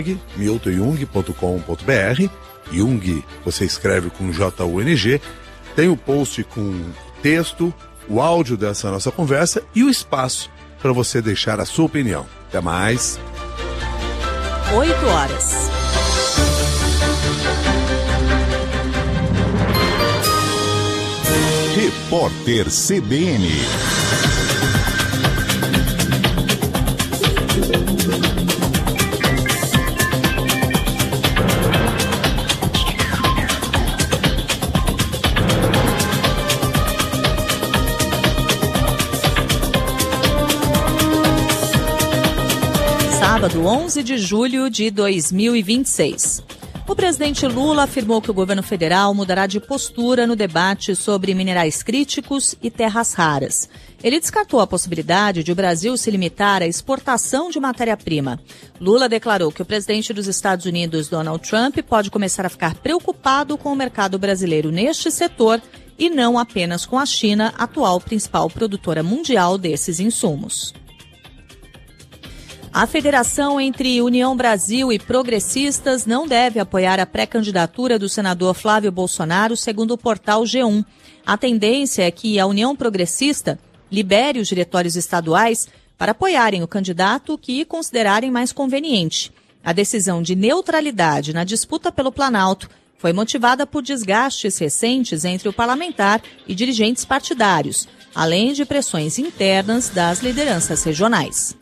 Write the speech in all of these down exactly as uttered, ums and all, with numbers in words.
milton jung ponto com ponto b r. Jung, você escreve com J U N G. Tem o post com texto, o áudio dessa nossa conversa e o espaço para você deixar a sua opinião. Até mais. oito horas. Repórter C B N. Sábado, onze de julho de dois mil e vinte e seis. O presidente Lula afirmou que o governo federal mudará de postura no debate sobre minerais críticos e terras raras. Ele descartou a possibilidade de o Brasil se limitar à exportação de matéria-prima. Lula declarou que o presidente dos Estados Unidos, Donald Trump, pode começar a ficar preocupado com o mercado brasileiro neste setor e não apenas com a China, atual principal produtora mundial desses insumos. A federação entre União Brasil e progressistas não deve apoiar a pré-candidatura do senador Flávio Bolsonaro, segundo o portal G um. A tendência é que a União Progressista libere os diretórios estaduais para apoiarem o candidato que considerarem mais conveniente. A decisão de neutralidade na disputa pelo Planalto foi motivada por desgastes recentes entre o parlamentar e dirigentes partidários, além de pressões internas das lideranças regionais.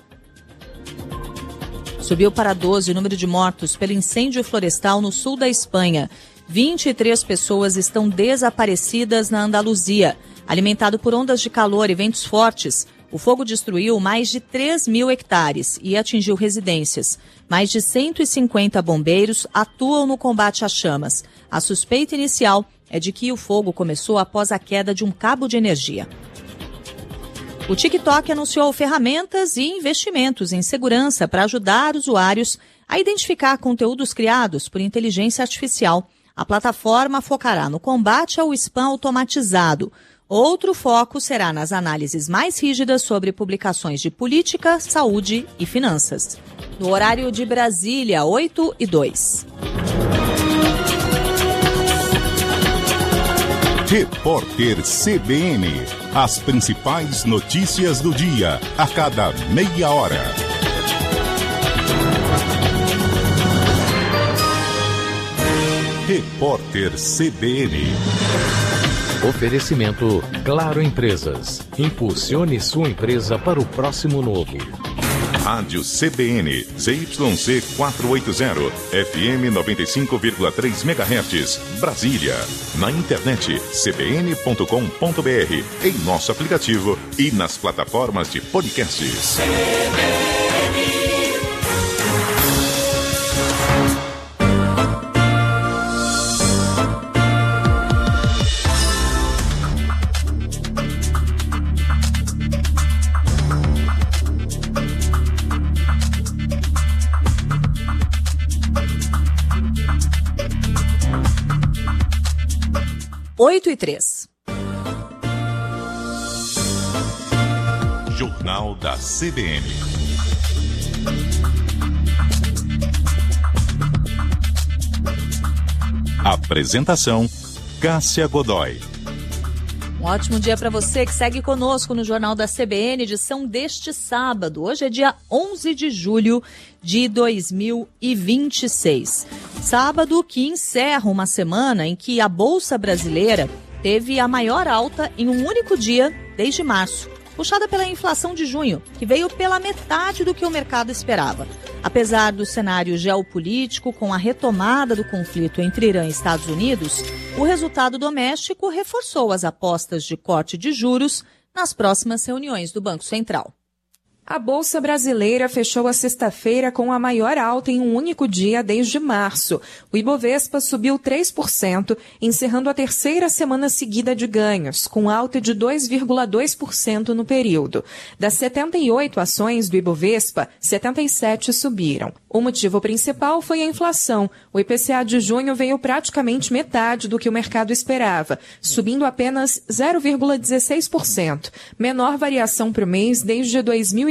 Subiu para doze o número de mortos pelo incêndio florestal no sul da Espanha. vinte e três pessoas estão desaparecidas na Andaluzia. Alimentado por ondas de calor e ventos fortes, o fogo destruiu mais de três mil hectares e atingiu residências. Mais de cento e cinquenta bombeiros atuam no combate às chamas. A suspeita inicial é de que o fogo começou após a queda de um cabo de energia. O TikTok anunciou ferramentas e investimentos em segurança para ajudar usuários a identificar conteúdos criados por inteligência artificial. A plataforma focará no combate ao spam automatizado. Outro foco será nas análises mais rígidas sobre publicações de política, saúde e finanças. No horário de Brasília, oito e dois. Repórter C B N. As principais notícias do dia, a cada meia hora. Repórter C B N. Oferecimento Claro Empresas. Impulsione sua empresa para o próximo novo. Rádio C B N, Z Y C quatrocentos e oitenta, F M noventa e cinco vírgula três megahertz, Brasília. Na internet, c b n ponto com ponto b r, em nosso aplicativo e nas plataformas de podcasts. oito e três. Jornal da C B N. Apresentação: Cássia Godoy. Um ótimo dia para você que segue conosco no Jornal da C B N, edição deste sábado. Hoje é dia onze de julho de dois mil e vinte e seis. Sábado que encerra uma semana em que a Bolsa Brasileira teve a maior alta em um único dia desde março, puxada pela inflação de junho, que veio pela metade do que o mercado esperava. Apesar do cenário geopolítico, com a retomada do conflito entre Irã e Estados Unidos, o resultado doméstico reforçou as apostas de corte de juros nas próximas reuniões do Banco Central. A Bolsa Brasileira fechou a sexta-feira com a maior alta em um único dia desde março. O Ibovespa subiu três por cento, encerrando a terceira semana seguida de ganhos, com alta de dois vírgula dois por cento no período. Das setenta e oito ações do Ibovespa, setenta e sete subiram. O motivo principal foi a inflação. O I P C A de junho veio praticamente metade do que o mercado esperava, subindo apenas zero vírgula dezesseis por cento, menor variação para o mês desde dois mil e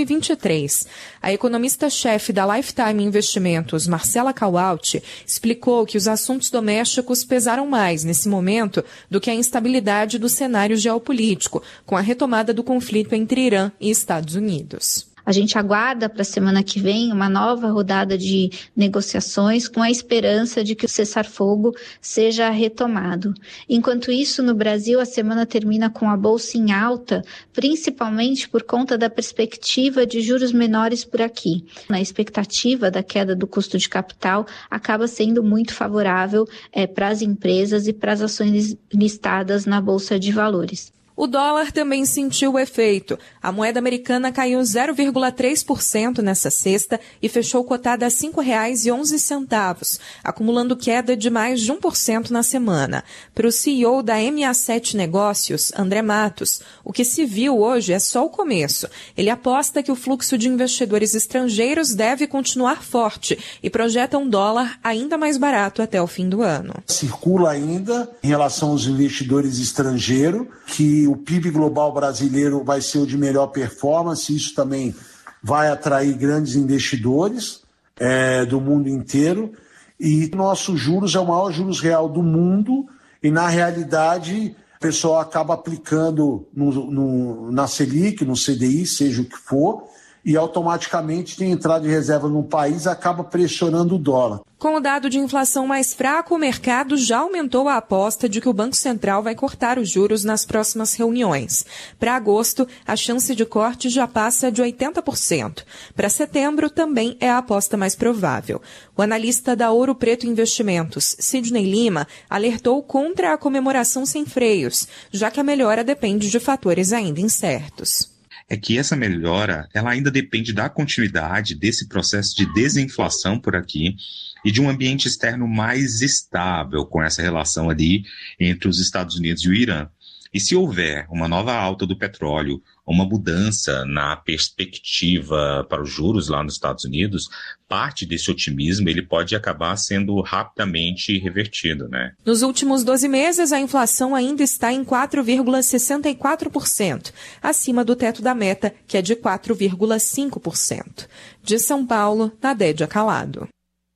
e vinte e três. A economista-chefe da Lifetime Investimentos, Marcela Caualti, explicou que os assuntos domésticos pesaram mais nesse momento do que a instabilidade do cenário geopolítico, com a retomada do conflito entre Irã e Estados Unidos. A gente aguarda para a semana que vem uma nova rodada de negociações com a esperança de que o cessar-fogo seja retomado. Enquanto isso, no Brasil, a semana termina com a bolsa em alta, principalmente por conta da perspectiva de juros menores por aqui. A expectativa da queda do custo de capital acaba sendo muito favorável é, para as empresas e para as ações listadas na Bolsa de Valores. O dólar também sentiu o efeito. A moeda americana caiu zero vírgula três por cento nessa sexta e fechou cotada a cinco reais e onze centavos, acumulando queda de mais de um por cento na semana. Para o C E O da M A sete Negócios, André Matos, o que se viu hoje é só o começo. Ele aposta que o fluxo de investidores estrangeiros deve continuar forte e projeta um dólar ainda mais barato até o fim do ano. Circula ainda em relação aos investidores estrangeiros que o P I B global brasileiro vai ser o de melhor performance, isso também vai atrair grandes investidores é, do mundo inteiro, e nossos juros é o maior juros real do mundo, e na realidade o pessoal acaba aplicando no, no, na Selic, no C D I, seja o que for, e automaticamente tem entrada de reserva no país, acaba pressionando o dólar. Com o dado de inflação mais fraco, o mercado já aumentou a aposta de que o Banco Central vai cortar os juros nas próximas reuniões. Para agosto, a chance de corte já passa de oitenta por cento. Para setembro, também é a aposta mais provável. O analista da Ouro Preto Investimentos, Sidney Lima, alertou contra a comemoração sem freios, já que a melhora depende de fatores ainda incertos. É que essa melhora, ela ainda depende da continuidade desse processo de desinflação por aqui e de um ambiente externo mais estável com essa relação ali entre os Estados Unidos e o Irã. E se houver uma nova alta do petróleo, uma mudança na perspectiva para os juros lá nos Estados Unidos, parte desse otimismo ele pode acabar sendo rapidamente revertido, né? Nos últimos doze meses, a inflação ainda está em quatro vírgula sessenta e quatro por cento, acima do teto da meta, que é de quatro vírgula cinco por cento. De São Paulo, Nadédia Calado.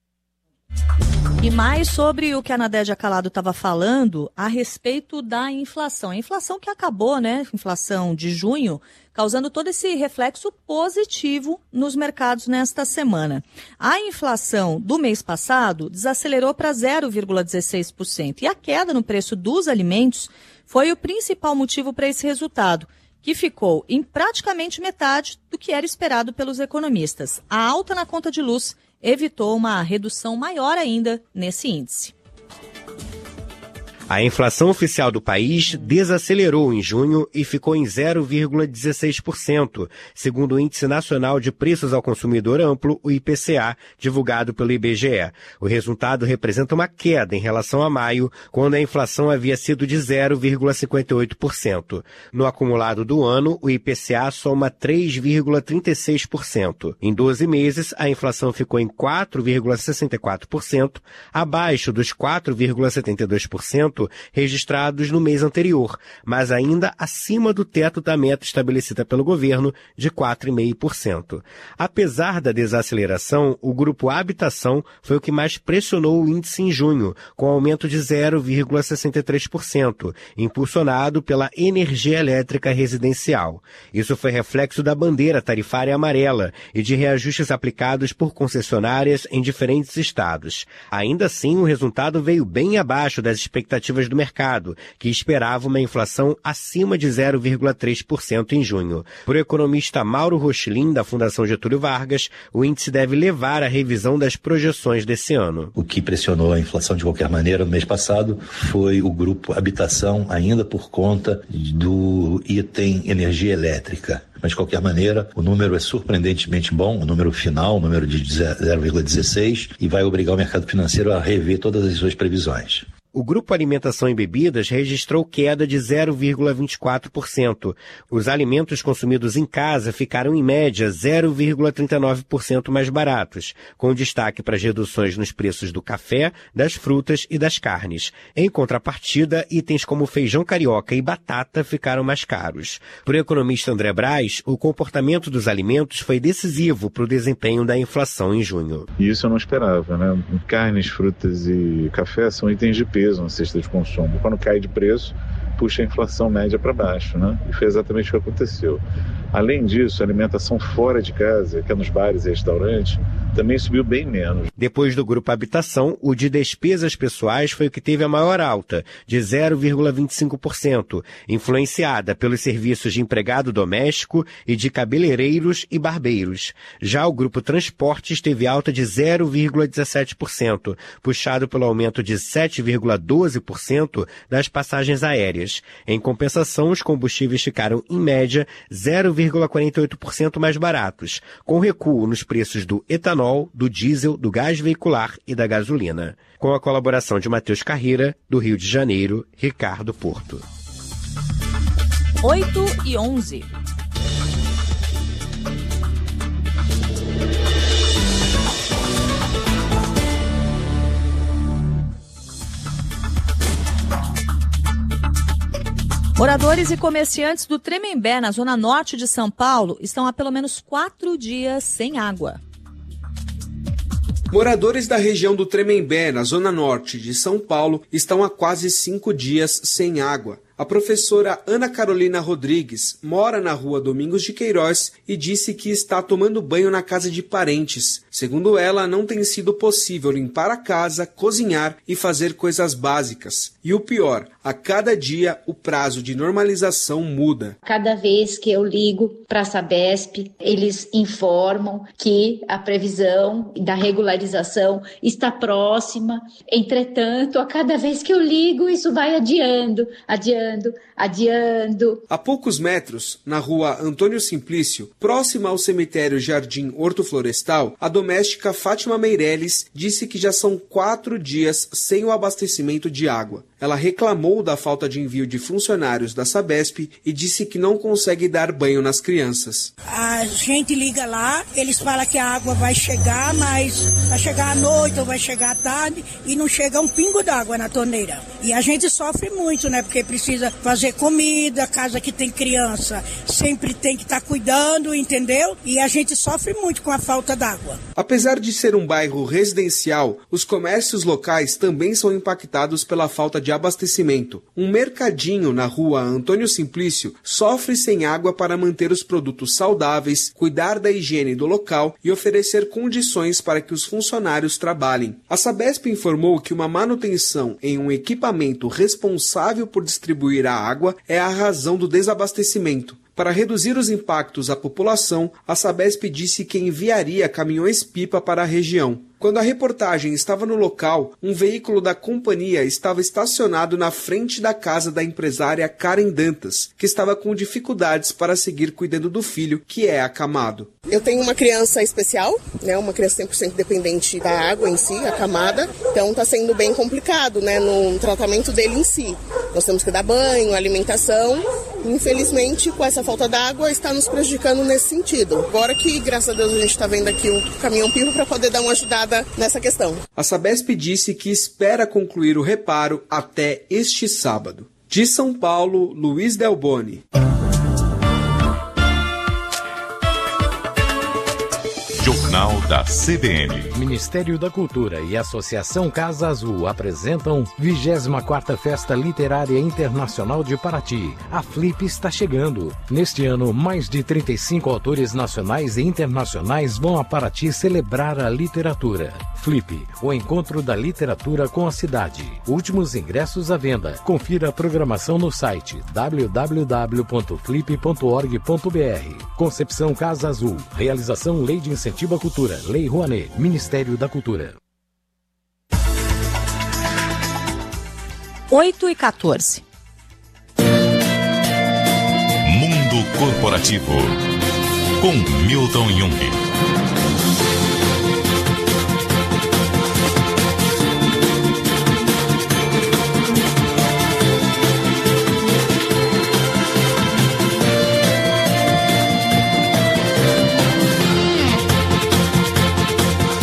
E mais sobre o que a Nadédia Calado estava falando a respeito da inflação. A inflação que acabou, né? Inflação de junho, causando todo esse reflexo positivo nos mercados nesta semana. A inflação do mês passado desacelerou para zero vírgula dezesseis por cento. E a queda no preço dos alimentos foi o principal motivo para esse resultado, que ficou em praticamente metade do que era esperado pelos economistas. A alta na conta de luz evitou uma redução maior ainda nesse índice. A inflação oficial do país desacelerou em junho e ficou em zero vírgula dezesseis por cento, segundo o Índice Nacional de Preços ao Consumidor Amplo, o I P C A, divulgado pelo I B G E. O resultado representa uma queda em relação a maio, quando a inflação havia sido de zero vírgula cinquenta e oito por cento. No acumulado do ano, o I P C A soma três vírgula trinta e seis por cento. Em doze meses, a inflação ficou em quatro vírgula sessenta e quatro por cento, abaixo dos quatro vírgula setenta e dois por cento registrados no mês anterior, mas ainda acima do teto da meta estabelecida pelo governo de quatro vírgula cinco por cento. Apesar da desaceleração, o grupo Habitação foi o que mais pressionou o índice em junho, com aumento de zero vírgula sessenta e três por cento, impulsionado pela energia elétrica residencial. Isso foi reflexo da bandeira tarifária amarela e de reajustes aplicados por concessionárias em diferentes estados. Ainda assim, o resultado veio bem abaixo das expectativas do mercado, que esperava uma inflação acima de zero vírgula três por cento em junho. Para o economista Mauro Rochlin, da Fundação Getúlio Vargas, o índice deve levar à revisão das projeções desse ano. O que pressionou a inflação de qualquer maneira no mês passado foi o grupo Habitação, ainda por conta do item energia elétrica. Mas, de qualquer maneira, o número é surpreendentemente bom, o número final, o número de zero vírgula dezesseis, e vai obrigar o mercado financeiro a rever todas as suas previsões. O grupo Alimentação e Bebidas registrou queda de zero vírgula vinte e quatro por cento. Os alimentos consumidos em casa ficaram em média zero vírgula trinta e nove por cento mais baratos, com destaque para as reduções nos preços do café, das frutas e das carnes. Em contrapartida, itens como feijão carioca e batata ficaram mais caros. Para o economista André Braz, o comportamento dos alimentos foi decisivo para o desempenho da inflação em junho. E isso eu não esperava, né? Carnes, frutas e café são itens de peso na cesta de consumo. Quando cai de preço, puxa a inflação média para baixo, né? E foi exatamente o que aconteceu. Além disso, a alimentação fora de casa, que é nos bares e restaurantes, também subiu bem menos. Depois do grupo Habitação, o de despesas pessoais foi o que teve a maior alta, de zero vírgula vinte e cinco por cento, influenciada pelos serviços de empregado doméstico e de cabeleireiros e barbeiros. Já o grupo Transportes teve alta de zero vírgula dezessete por cento, puxado pelo aumento de sete vírgula doze por cento das passagens aéreas. Em compensação, os combustíveis ficaram, em média, zero vírgula quarenta e oito por cento mais baratos, com recuo nos preços do etanol, do diesel, do gás veicular e da gasolina. Com a colaboração de Matheus Carreira, do Rio de Janeiro, Ricardo Porto. oito e onze. Moradores e comerciantes do Tremembé, na zona norte de São Paulo, estão há pelo menos quatro dias sem água. Moradores da região do Tremembé, na zona norte de São Paulo, estão há quase cinco dias sem água. A professora Ana Carolina Rodrigues mora na rua Domingos de Queiroz e disse que está tomando banho na casa de parentes. Segundo ela, não tem sido possível limpar a casa, cozinhar e fazer coisas básicas. E o pior, a cada dia o prazo de normalização muda. Cada vez que eu ligo para a Sabesp, eles informam que a previsão da regularização está próxima. Entretanto, a cada vez que eu ligo, isso vai adiando, adiando. Adiando. A poucos metros, na rua Antônio Simplício, próxima ao cemitério Jardim Horto Florestal, a doméstica Fátima Meirelles disse que já são quatro dias sem o abastecimento de água. Ela reclamou da falta de envio de funcionários da Sabesp e disse que não consegue dar banho nas crianças. A gente liga lá, eles falam que a água vai chegar, mas vai chegar à noite ou vai chegar à tarde e não chega um pingo d'água na torneira. E a gente sofre muito, né? Porque precisa fazer comida, casa que tem criança sempre tem que estar tá cuidando, entendeu? E a gente sofre muito com a falta d'água. Apesar de ser um bairro residencial, os comércios locais também são impactados pela falta de abastecimento. Um mercadinho na rua Antônio Simplício sofre sem água para manter os produtos saudáveis, cuidar da higiene do local e oferecer condições para que os funcionários trabalhem. A Sabesp informou que uma manutenção em um equipamento responsável por distribuir a água é a razão do desabastecimento. Para reduzir os impactos à população, a Sabesp disse que enviaria caminhões-pipa para a região. Quando a reportagem estava no local, um veículo da companhia estava estacionado na frente da casa da empresária Karen Dantas, que estava com dificuldades para seguir cuidando do filho, que é acamado. Eu tenho uma criança especial, né, uma criança cem por cento dependente da água em si, acamada, então está sendo bem complicado, né, no tratamento dele em si. Nós temos que dar banho, alimentação. Infelizmente, com essa falta d'água, está nos prejudicando nesse sentido. Agora que, graças a Deus, a gente está vendo aqui o caminhão-pipa para poder dar uma ajudada nessa questão. A Sabesp disse que espera concluir o reparo até este sábado. De São Paulo, Luiz Delboni. Jornal da C B N. Ministério da Cultura e Associação Casa Azul apresentam vigésima quarta Festa Literária Internacional de Paraty. A Flip está chegando. Neste ano, mais de trinta e cinco autores nacionais e internacionais vão a Paraty celebrar a literatura. Flip, o encontro da literatura com a cidade. Últimos ingressos à venda. Confira a programação no site w w w ponto flip ponto org ponto b r. Concepção Casa Azul. Realização Lei de Incentivo à Cultura. Lei Rouanet. Ministério da Cultura. oito e quatorze. Mundo Corporativo. Com Milton Jung.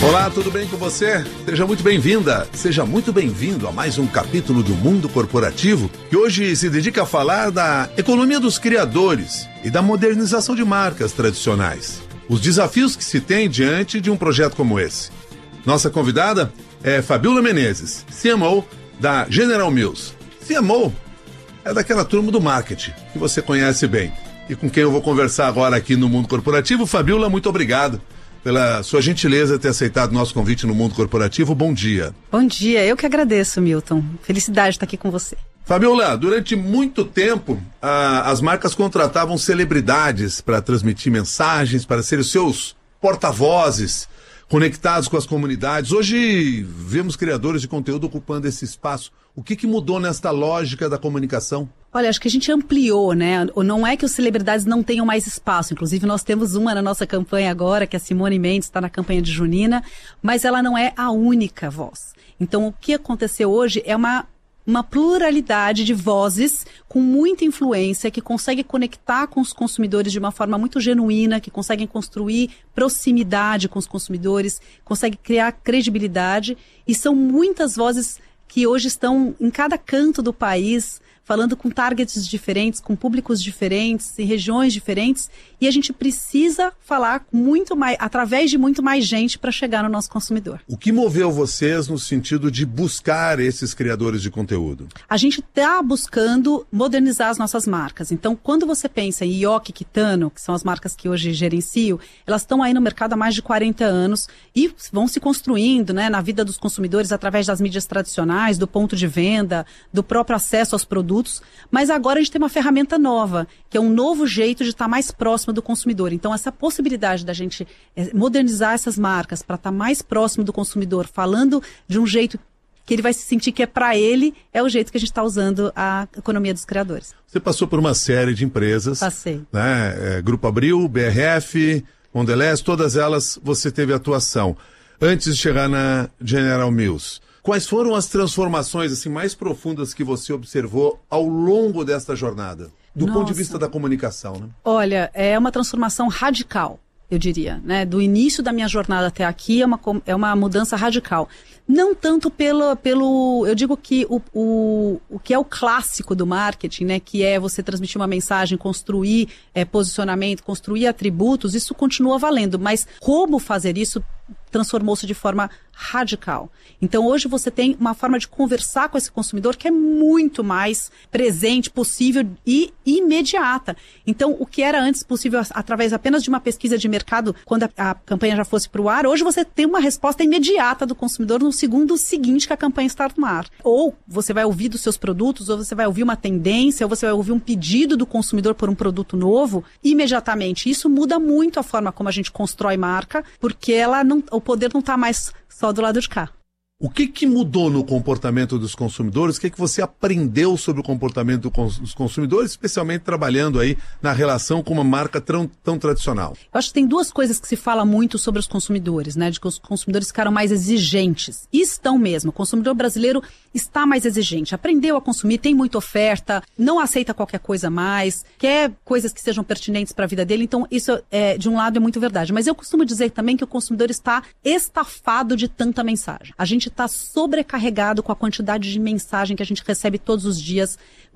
Olá, tudo bem com você? Seja muito bem-vinda, seja muito bem-vindo a mais um capítulo do Mundo Corporativo, que hoje se dedica a falar da economia dos criadores e da modernização de marcas tradicionais. Os desafios que se tem diante de um projeto como esse. Nossa convidada é Fabiola Menezes, C M O da General Mills. C M O é daquela turma do marketing, que você conhece bem. E com quem eu vou conversar agora aqui no Mundo Corporativo. Fabiola, muito obrigado pela sua gentileza de ter aceitado o nosso convite no Mundo Corporativo. Bom dia. Bom dia, eu que agradeço, Milton. Felicidade de estar aqui com você. Fabiola, durante muito tempo, a, as marcas contratavam celebridades para transmitir mensagens, para serem os seus porta-vozes, conectados com as comunidades. Hoje, vemos criadores de conteúdo ocupando esse espaço. O que, que mudou nesta lógica da comunicação? Olha, acho que a gente ampliou, né? Não é que as celebridades não tenham mais espaço. Inclusive, nós temos uma na nossa campanha agora, que é a Simone Mendes, está na campanha de Junina, mas ela não é a única voz. Então, o que aconteceu hoje é uma, uma pluralidade de vozes com muita influência, que consegue conectar com os consumidores de uma forma muito genuína, que conseguem construir proximidade com os consumidores, consegue criar credibilidade, e são muitas vozes que hoje estão em cada canto do país, falando com targets diferentes, com públicos diferentes, em regiões diferentes, e a gente precisa falar muito mais, através de muito mais gente para chegar no nosso consumidor. O que moveu vocês no sentido de buscar esses criadores de conteúdo? A gente está buscando modernizar as nossas marcas. Então, quando você pensa em Yoki e Kitano, que são as marcas que hoje gerencio, elas estão aí no mercado há mais de quarenta anos e vão se construindo, né, na vida dos consumidores através das mídias tradicionais, do ponto de venda, do próprio acesso aos produtos. Mas agora a gente tem uma ferramenta nova, que é um novo jeito de estar mais próximo do consumidor. Então, essa possibilidade da gente modernizar essas marcas para estar mais próximo do consumidor, falando de um jeito que ele vai se sentir que é para ele, é o jeito que a gente está usando a economia dos criadores. Você passou por uma série de empresas. Passei. Né? É, Grupo Abril, B R F, Mondelez, todas elas você teve atuação. Antes de chegar na General Mills, quais foram as transformações assim, mais profundas que você observou ao longo desta jornada? Do Nossa. ponto de vista da comunicação, né? Olha, é uma transformação radical, eu diria, né? Do início da minha jornada até aqui é uma, é uma mudança radical. Não tanto pelo, pelo eu digo que o, o, o que é o clássico do marketing, né? Que é você transmitir uma mensagem, construir é, posicionamento, construir atributos, isso continua valendo, mas como fazer isso transformou-se de forma radical. Então hoje você tem uma forma de conversar com esse consumidor que é muito mais presente, possível e imediata. Então o que era antes possível através apenas de uma pesquisa de mercado, quando a, a campanha já fosse para o ar, hoje você tem uma resposta imediata do consumidor no segundo seguinte que a campanha está no ar. Ou você vai ouvir dos seus produtos, ou você vai ouvir uma tendência, ou você vai ouvir um pedido do consumidor por um produto novo, imediatamente. Isso muda muito a forma como a gente constrói marca, porque ela não, o poder não está mais só do lado de cá. O que, que mudou no comportamento dos consumidores? O que, que você aprendeu sobre o comportamento dos consumidores, especialmente trabalhando aí na relação com uma marca tão, tão tradicional? Eu acho que tem duas coisas que se fala muito sobre os consumidores, né? De que os consumidores ficaram mais exigentes. E estão mesmo. O consumidor brasileiro está mais exigente. Aprendeu a consumir, tem muita oferta, não aceita qualquer coisa mais, quer coisas que sejam pertinentes para a vida dele. Então, isso, é, de um lado, é muito verdade. Mas eu costumo dizer também que o consumidor está estafado de tanta mensagem. A gente está sobrecarregado com a quantidade de mensagem que a gente recebe todos os dias,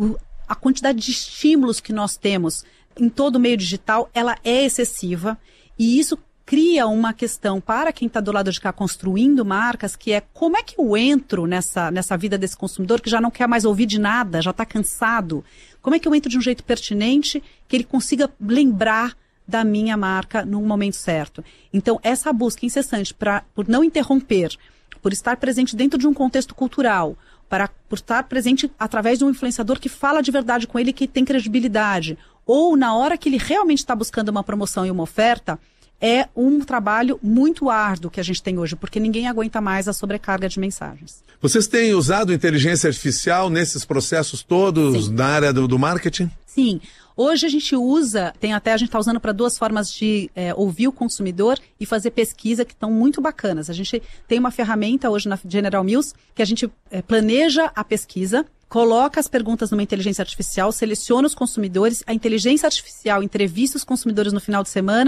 a quantidade de estímulos que nós temos em todo o meio digital, ela é excessiva e isso cria uma questão para quem está do lado de cá construindo marcas, que é como é que eu entro nessa, nessa vida desse consumidor que já não quer mais ouvir de nada, já está cansado, como é que eu entro de um jeito pertinente que ele consiga lembrar da minha marca no momento certo. Então essa busca incessante pra, por não interromper, por estar presente dentro de um contexto cultural, para, por estar presente através de um influenciador que fala de verdade com ele, que tem credibilidade, ou na hora que ele realmente está buscando uma promoção e uma oferta, é um trabalho muito árduo que a gente tem hoje, porque ninguém aguenta mais a sobrecarga de mensagens. Vocês têm usado inteligência artificial nesses processos todos Sim. na área do, do marketing? Sim. Hoje a gente usa, tem até a gente está usando para duas formas de é, ouvir o consumidor e fazer pesquisa que estão muito bacanas. A gente tem uma ferramenta hoje na General Mills que a gente é, planeja a pesquisa, coloca as perguntas numa inteligência artificial, seleciona os consumidores, a inteligência artificial entrevista os consumidores no final de semana,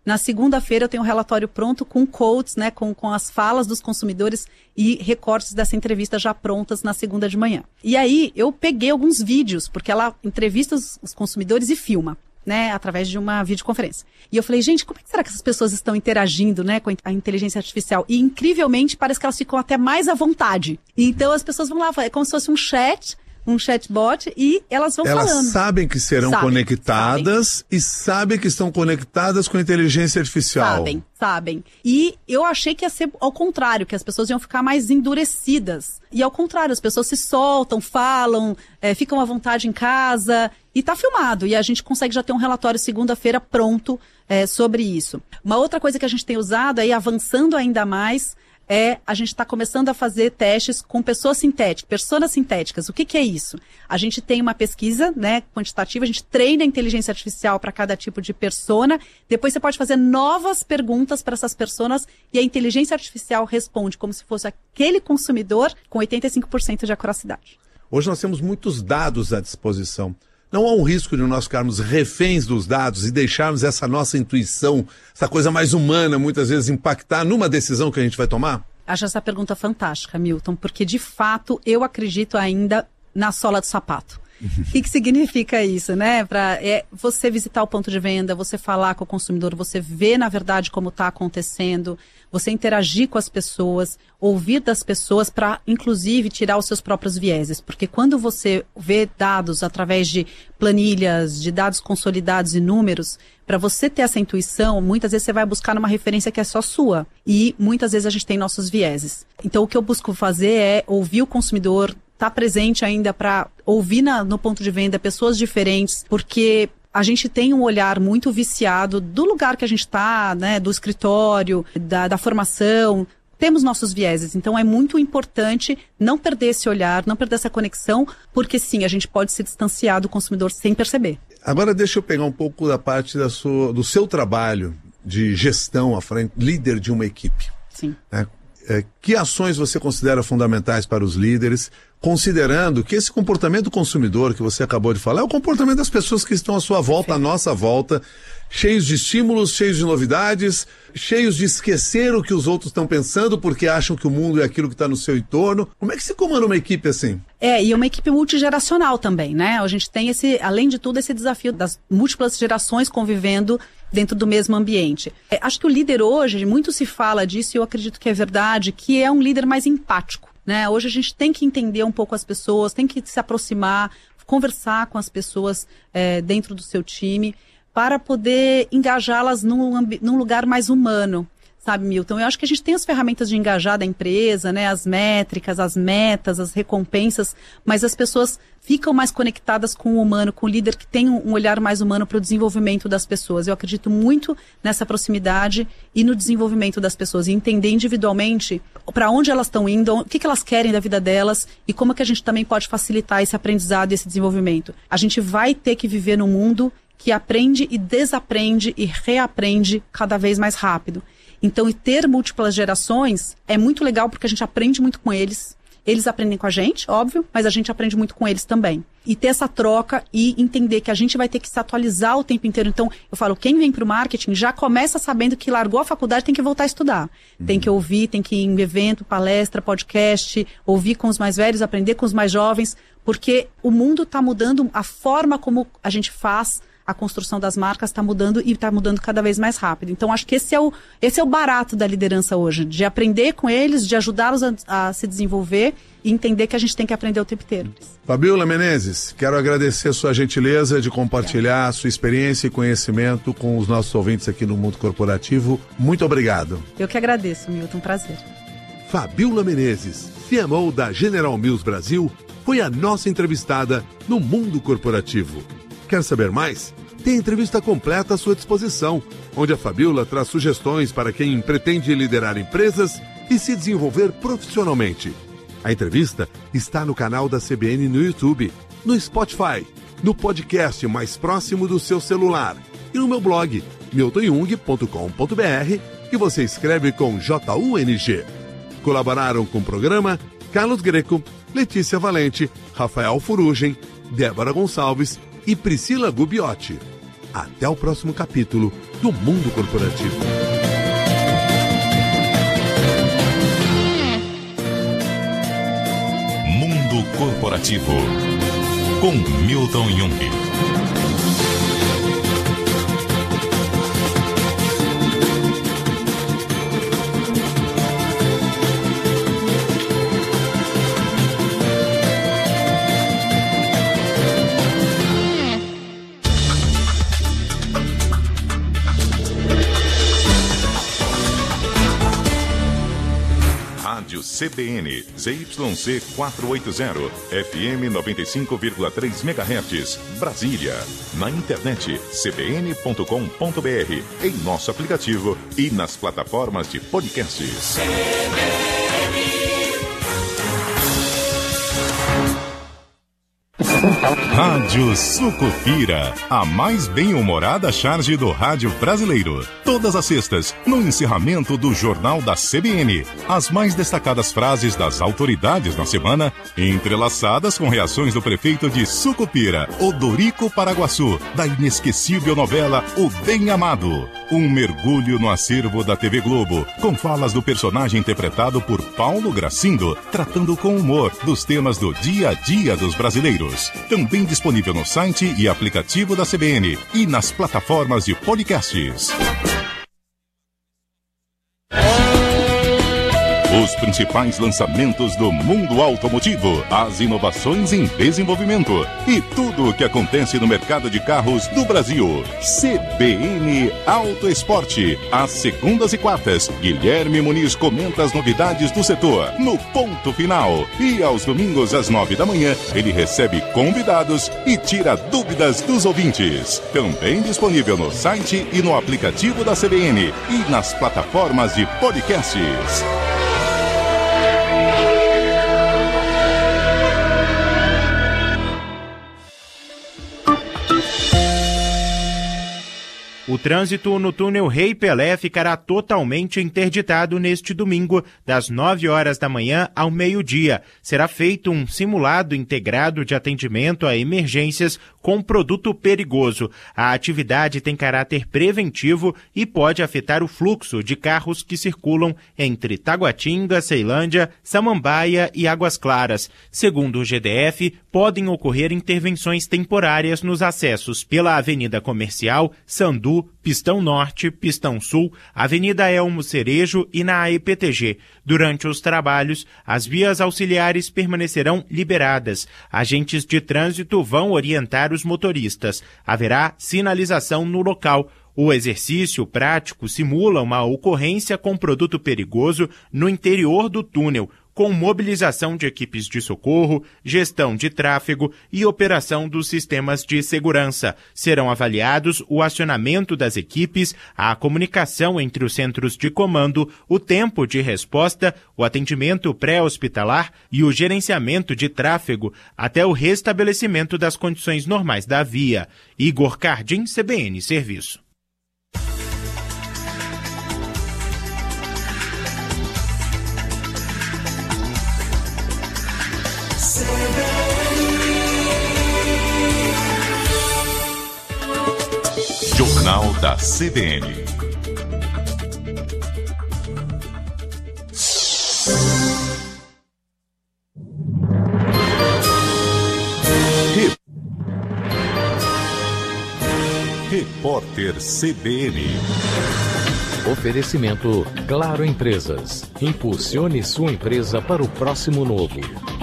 Na segunda-feira eu tenho um relatório pronto com quotes, né, com, com as falas dos consumidores e recortes dessa entrevista já prontas na segunda de manhã. E aí eu peguei alguns vídeos, porque ela entrevista os, os consumidores e filma, né, através de uma videoconferência. E eu falei, gente, como é que será que essas pessoas estão interagindo, né, com a inteligência artificial? E incrivelmente parece que elas ficam até mais à vontade. Então as pessoas vão lá, é como se fosse um chat, um chatbot, e elas vão elas falando. Elas sabem que serão sabem, conectadas sabem. e sabem que estão conectadas com a inteligência artificial. Sabem, sabem. E eu achei que ia ser ao contrário, que as pessoas iam ficar mais endurecidas. E ao contrário, as pessoas se soltam, falam, é, ficam à vontade em casa, e tá filmado. E a gente consegue já ter um relatório segunda-feira pronto é, sobre isso. Uma outra coisa que a gente tem usado aí, avançando ainda mais, é a gente está começando a fazer testes com pessoas sintéticas, personas sintéticas. O que, que é isso? A gente tem uma pesquisa, né, quantitativa, a gente treina a inteligência artificial para cada tipo de persona, depois você pode fazer novas perguntas para essas personas e a inteligência artificial responde como se fosse aquele consumidor com oitenta e cinco por cento de acuracidade. Hoje nós temos muitos dados à disposição. Não há um risco de nós ficarmos reféns dos dados e deixarmos essa nossa intuição, essa coisa mais humana, muitas vezes impactar numa decisão que a gente vai tomar? Acho essa pergunta fantástica, Milton, porque de fato eu acredito ainda na sola do sapato. O que, que significa isso, né? Pra, é você visitar o ponto de venda, você falar com o consumidor, você ver na verdade como está acontecendo, você interagir com as pessoas, ouvir das pessoas para, inclusive, tirar os seus próprios vieses. Porque quando você vê dados através de planilhas, de dados consolidados e números, para você ter essa intuição, muitas vezes você vai buscar numa referência que é só sua. E muitas vezes a gente tem nossos vieses. Então, o que eu busco fazer é ouvir o consumidor, estar presente ainda para ouvir na, no ponto de venda pessoas diferentes, porque a gente tem um olhar muito viciado do lugar que a gente está, né, do escritório, da, da formação. Temos nossos vieses, então é muito importante não perder esse olhar, não perder essa conexão, porque sim, a gente pode se distanciar do consumidor sem perceber. Agora deixa eu pegar um pouco da parte da sua, do seu trabalho de gestão à frente, líder de uma equipe. Sim. Né? É, que ações você considera fundamentais para os líderes, considerando que esse comportamento do consumidor que você acabou de falar é o comportamento das pessoas que estão à sua volta, à nossa volta, cheios de estímulos, cheios de novidades, cheios de esquecer o que os outros estão pensando porque acham que o mundo é aquilo que está no seu entorno. Como é que se comanda uma equipe assim? É, e uma equipe multigeracional também, né? A gente tem, esse, além de tudo, esse desafio das múltiplas gerações convivendo dentro do mesmo ambiente. É, acho que o líder hoje, muito se fala disso e eu acredito que é verdade, que é um líder mais empático, né? Hoje a gente tem que entender um pouco as pessoas, tem que se aproximar, conversar com as pessoas é, dentro do seu time, para poder engajá-las num, num lugar mais humano, sabe, Milton? Eu acho que a gente tem as ferramentas de engajar da empresa, né? As métricas, as metas, as recompensas, mas as pessoas ficam mais conectadas com o humano, com o líder que tem um olhar mais humano para o desenvolvimento das pessoas. Eu acredito muito nessa proximidade e no desenvolvimento das pessoas, e entender individualmente para onde elas estão indo, o que, que elas querem da vida delas e como que a gente também pode facilitar esse aprendizado e esse desenvolvimento. A gente vai ter que viver num mundo que aprende e desaprende e reaprende cada vez mais rápido. Então, e ter múltiplas gerações é muito legal porque a gente aprende muito com eles. Eles aprendem com a gente, óbvio, mas a gente aprende muito com eles também. E ter essa troca e entender que a gente vai ter que se atualizar o tempo inteiro. Então, eu falo, quem vem para o marketing já começa sabendo que largou a faculdade, tem que voltar a estudar. Uhum. Tem que ouvir, tem que ir em evento, palestra, podcast, ouvir com os mais velhos, aprender com os mais jovens, porque o mundo está mudando, a forma como a gente faz a construção das marcas está mudando e está mudando cada vez mais rápido. Então, acho que esse é o, esse é o barato da liderança hoje, de aprender com eles, de ajudá-los a, a se desenvolver e entender que a gente tem que aprender o tempo inteiro. Fabiola Menezes, quero agradecer a sua gentileza de compartilhar a sua experiência e conhecimento com os nossos ouvintes aqui no Mundo Corporativo. Muito obrigado. Eu que agradeço, Milton. Prazer. Fabiola Menezes, C M O da General Mills Brasil, foi a nossa entrevistada no Mundo Corporativo. Quer saber mais? Tem entrevista completa à sua disposição, onde a Fabiola traz sugestões para quem pretende liderar empresas e se desenvolver profissionalmente. A entrevista está no canal da C B N no YouTube, no Spotify, no podcast mais próximo do seu celular e no meu blog, milton jung ponto com ponto b r, que você escreve com J U N G. Colaboraram com o programa Carlos Greco, Letícia Valente, Rafael Furugem, Débora Gonçalves e Priscila Gubiotti. Até o próximo capítulo do Mundo Corporativo. Mundo Corporativo, com Milton Jung. C B N, Z Y C quatrocentos e oitenta, F M noventa e cinco vírgula três megahertz, Brasília. Na internet, c b n ponto com ponto b r, em nosso aplicativo e nas plataformas de podcasts. Rádio Sucupira, a mais bem-humorada charge do rádio brasileiro. Todas as sextas, no encerramento do Jornal da C B N. As mais destacadas frases das autoridades na semana, entrelaçadas com reações do prefeito de Sucupira, Odorico Paraguaçu, da inesquecível novela O Bem Amado. Um mergulho no acervo da T V Globo, com falas do personagem interpretado por Paulo Gracindo, tratando com humor dos temas do dia a dia dos brasileiros. Também disponível no site e aplicativo da C B N e nas plataformas de podcasts. Os principais lançamentos do mundo automotivo, as inovações em desenvolvimento e tudo o que acontece no mercado de carros do Brasil. C B N Auto Esporte. Às segundas e quartas, Guilherme Muniz comenta as novidades do setor no ponto final. E aos domingos, às nove da manhã, ele recebe convidados e tira dúvidas dos ouvintes. Também disponível no site e no aplicativo da C B N e nas plataformas de podcasts. O trânsito no túnel Rei Pelé ficará totalmente interditado neste domingo, das nove horas da manhã ao meio-dia. Será feito um simulado integrado de atendimento a emergências com produto perigoso. A atividade tem caráter preventivo e pode afetar o fluxo de carros que circulam entre Taguatinga, Ceilândia, Samambaia e Águas Claras. Segundo o G D F, podem ocorrer intervenções temporárias nos acessos pela Avenida Comercial, Sandu, Pistão Norte, Pistão Sul, Avenida Elmo Cerejo e na A E P T G. Durante os trabalhos, as vias auxiliares permanecerão liberadas. Agentes de trânsito vão orientar os motoristas. Haverá sinalização no local. O exercício prático simula uma ocorrência com produto perigoso no interior do túnel, com mobilização de equipes de socorro, gestão de tráfego e operação dos sistemas de segurança. Serão avaliados o acionamento das equipes, a comunicação entre os centros de comando, o tempo de resposta, o atendimento pré-hospitalar e o gerenciamento de tráfego até o restabelecimento das condições normais da via. Igor Cardim, C B N Serviço. Jornal da C B N. Re... Repórter C B N. Oferecimento Claro Empresas. Impulsione sua empresa para o próximo novo.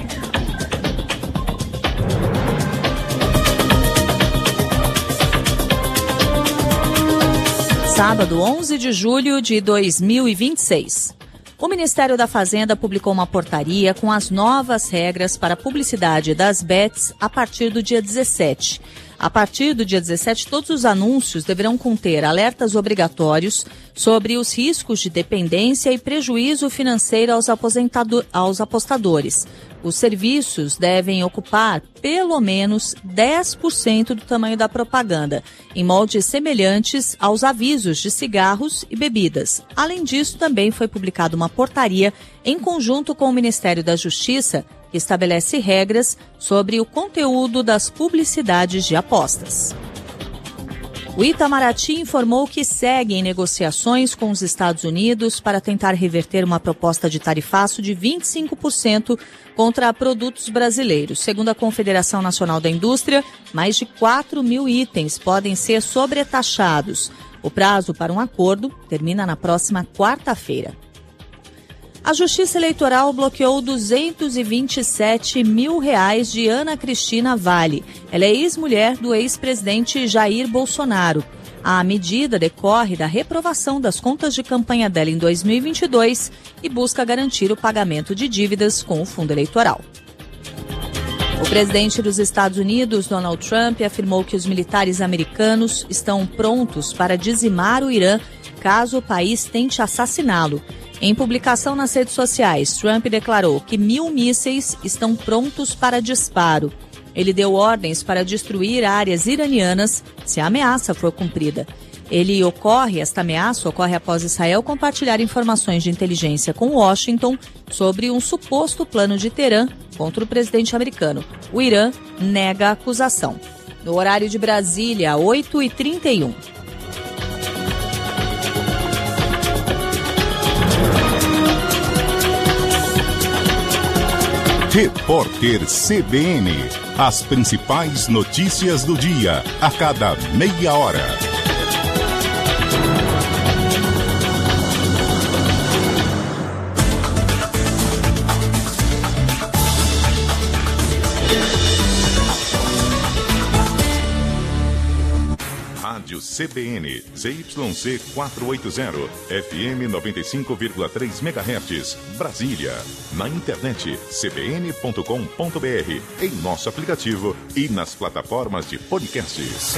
Sábado, onze de julho de dois mil e vinte e seis. O Ministério da Fazenda publicou uma portaria com as novas regras para a publicidade das bets a partir do dia dezessete. A partir do dia dezessete, todos os anúncios deverão conter alertas obrigatórios sobre os riscos de dependência e prejuízo financeiro aos, aposentado- aos apostadores. Os serviços devem ocupar pelo menos dez por cento do tamanho da propaganda, em moldes semelhantes aos avisos de cigarros e bebidas. Além disso, também foi publicada uma portaria em conjunto com o Ministério da Justiça, que estabelece regras sobre o conteúdo das publicidades de apostas. O Itamaraty informou que segue em negociações com os Estados Unidos para tentar reverter uma proposta de tarifaço de vinte e cinco por cento contra produtos brasileiros. Segundo a Confederação Nacional da Indústria, mais de quatro mil itens podem ser sobretaxados. O prazo para um acordo termina na próxima quarta-feira. A Justiça Eleitoral bloqueou duzentos e vinte e sete mil reais de Ana Cristina Vale. Ela é ex-mulher do ex-presidente Jair Bolsonaro. A medida decorre da reprovação das contas de campanha dela em dois mil e vinte e dois e busca garantir o pagamento de dívidas com o fundo eleitoral. O presidente dos Estados Unidos, Donald Trump, afirmou que os militares americanos estão prontos para dizimar o Irã caso o país tente assassiná-lo. Em publicação nas redes sociais, Trump declarou que mil mísseis estão prontos para disparo. Ele deu ordens para destruir áreas iranianas se a ameaça for cumprida. Ele ocorre, esta ameaça ocorre após Israel compartilhar informações de inteligência com Washington sobre um suposto plano de Teherã contra o presidente americano. O Irã nega a acusação. No horário de Brasília, oito e trinta e um. Repórter C B N. As principais notícias do dia, a cada meia hora. Rádio C B N, Z Y C quatrocentos e oitenta, F M noventa e cinco vírgula três megahertz, Brasília. Na internet, c b n ponto com ponto b r, em nosso aplicativo e nas plataformas de podcasts.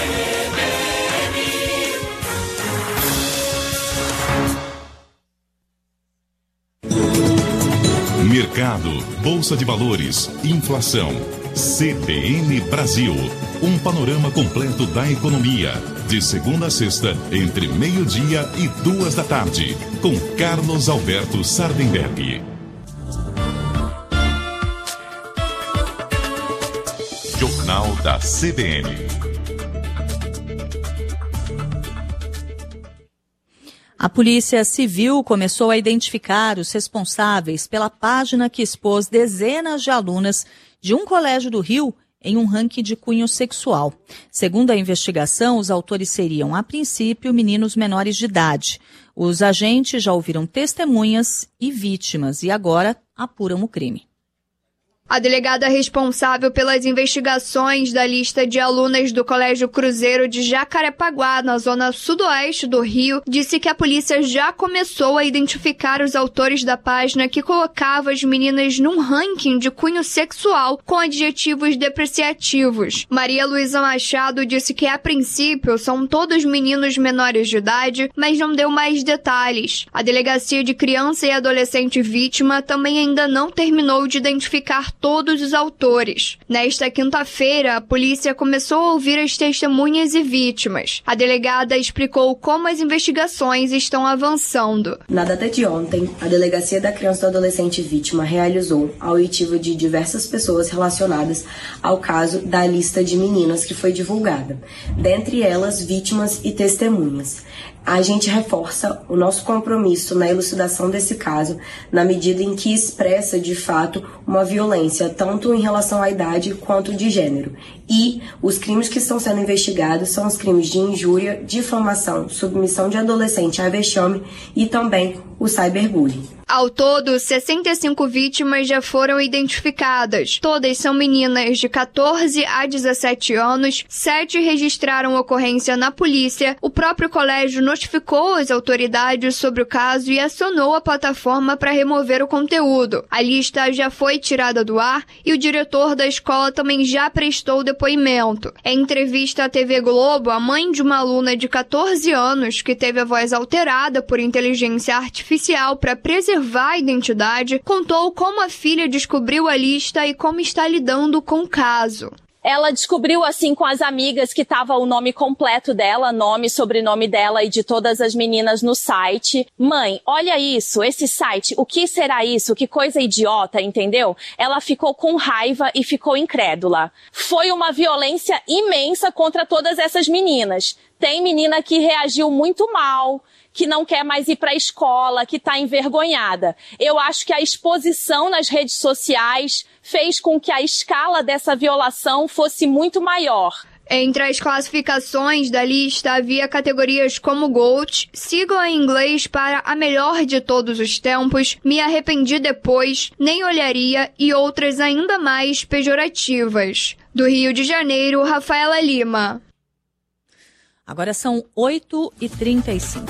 Mercado, Bolsa de Valores, inflação. C B N Brasil. Um panorama completo da economia. De segunda a sexta, entre meio-dia e duas da tarde. Com Carlos Alberto Sardenberg. Jornal da C B N. A Polícia Civil começou a identificar os responsáveis pela página que expôs dezenas de alunas de um colégio do Rio em um ranking de cunho sexual. Segundo a investigação, os autores seriam, a princípio, meninos menores de idade. Os agentes já ouviram testemunhas e vítimas e agora apuram o crime. A delegada responsável pelas investigações da lista de alunas do Colégio Cruzeiro de Jacarepaguá, na zona sudoeste do Rio, disse que a polícia já começou a identificar os autores da página que colocava as meninas num ranking de cunho sexual com adjetivos depreciativos. Maria Luísa Machado disse que, a princípio, são todos meninos menores de idade, mas não deu mais detalhes. A Delegacia de Criança e Adolescente Vítima também ainda não terminou de identificar todos os autores. Nesta quinta-feira, a polícia começou a ouvir as testemunhas e vítimas. A delegada explicou como as investigações estão avançando. Na data de ontem, a Delegacia da Criança e do Adolescente Vítima realizou a oitiva de diversas pessoas relacionadas ao caso da lista de meninas que foi divulgada, dentre elas vítimas e testemunhas. A gente reforça o nosso compromisso na elucidação desse caso, na medida em que expressa, de fato, uma violência, tanto em relação à idade quanto de gênero. E os crimes que estão sendo investigados são os crimes de injúria, difamação, submissão de adolescente a vexame e também o cyberbullying. Ao todo, sessenta e cinco vítimas já foram identificadas. Todas são meninas de quatorze a dezessete anos, sete registraram ocorrência na polícia. O próprio colégio notificou as autoridades sobre o caso e acionou a plataforma para remover o conteúdo. A lista já foi tirada do ar e o diretor da escola também já prestou depoimento. Em entrevista à T V Globo, a mãe de uma aluna de quatorze anos, que teve a voz alterada por inteligência artificial para preservar a identidade, contou como a filha descobriu a lista e como está lidando com o caso. Ela descobriu, assim, com as amigas, que estava o nome completo dela, nome, sobrenome dela e de todas as meninas no site. Mãe, olha isso, esse site, o que será isso? Que coisa idiota, entendeu? Ela ficou com raiva e ficou incrédula. Foi uma violência imensa contra todas essas meninas. Tem menina que reagiu muito mal, que não quer mais ir para a escola, que está envergonhada. Eu acho que a exposição nas redes sociais fez com que a escala dessa violação fosse muito maior. Entre as classificações da lista havia categorias como GOAT, sigla em inglês para a melhor de todos os tempos, me arrependi depois, nem olharia e outras ainda mais pejorativas. Do Rio de Janeiro, Rafaela Lima. Agora são oito e trinta e cinco.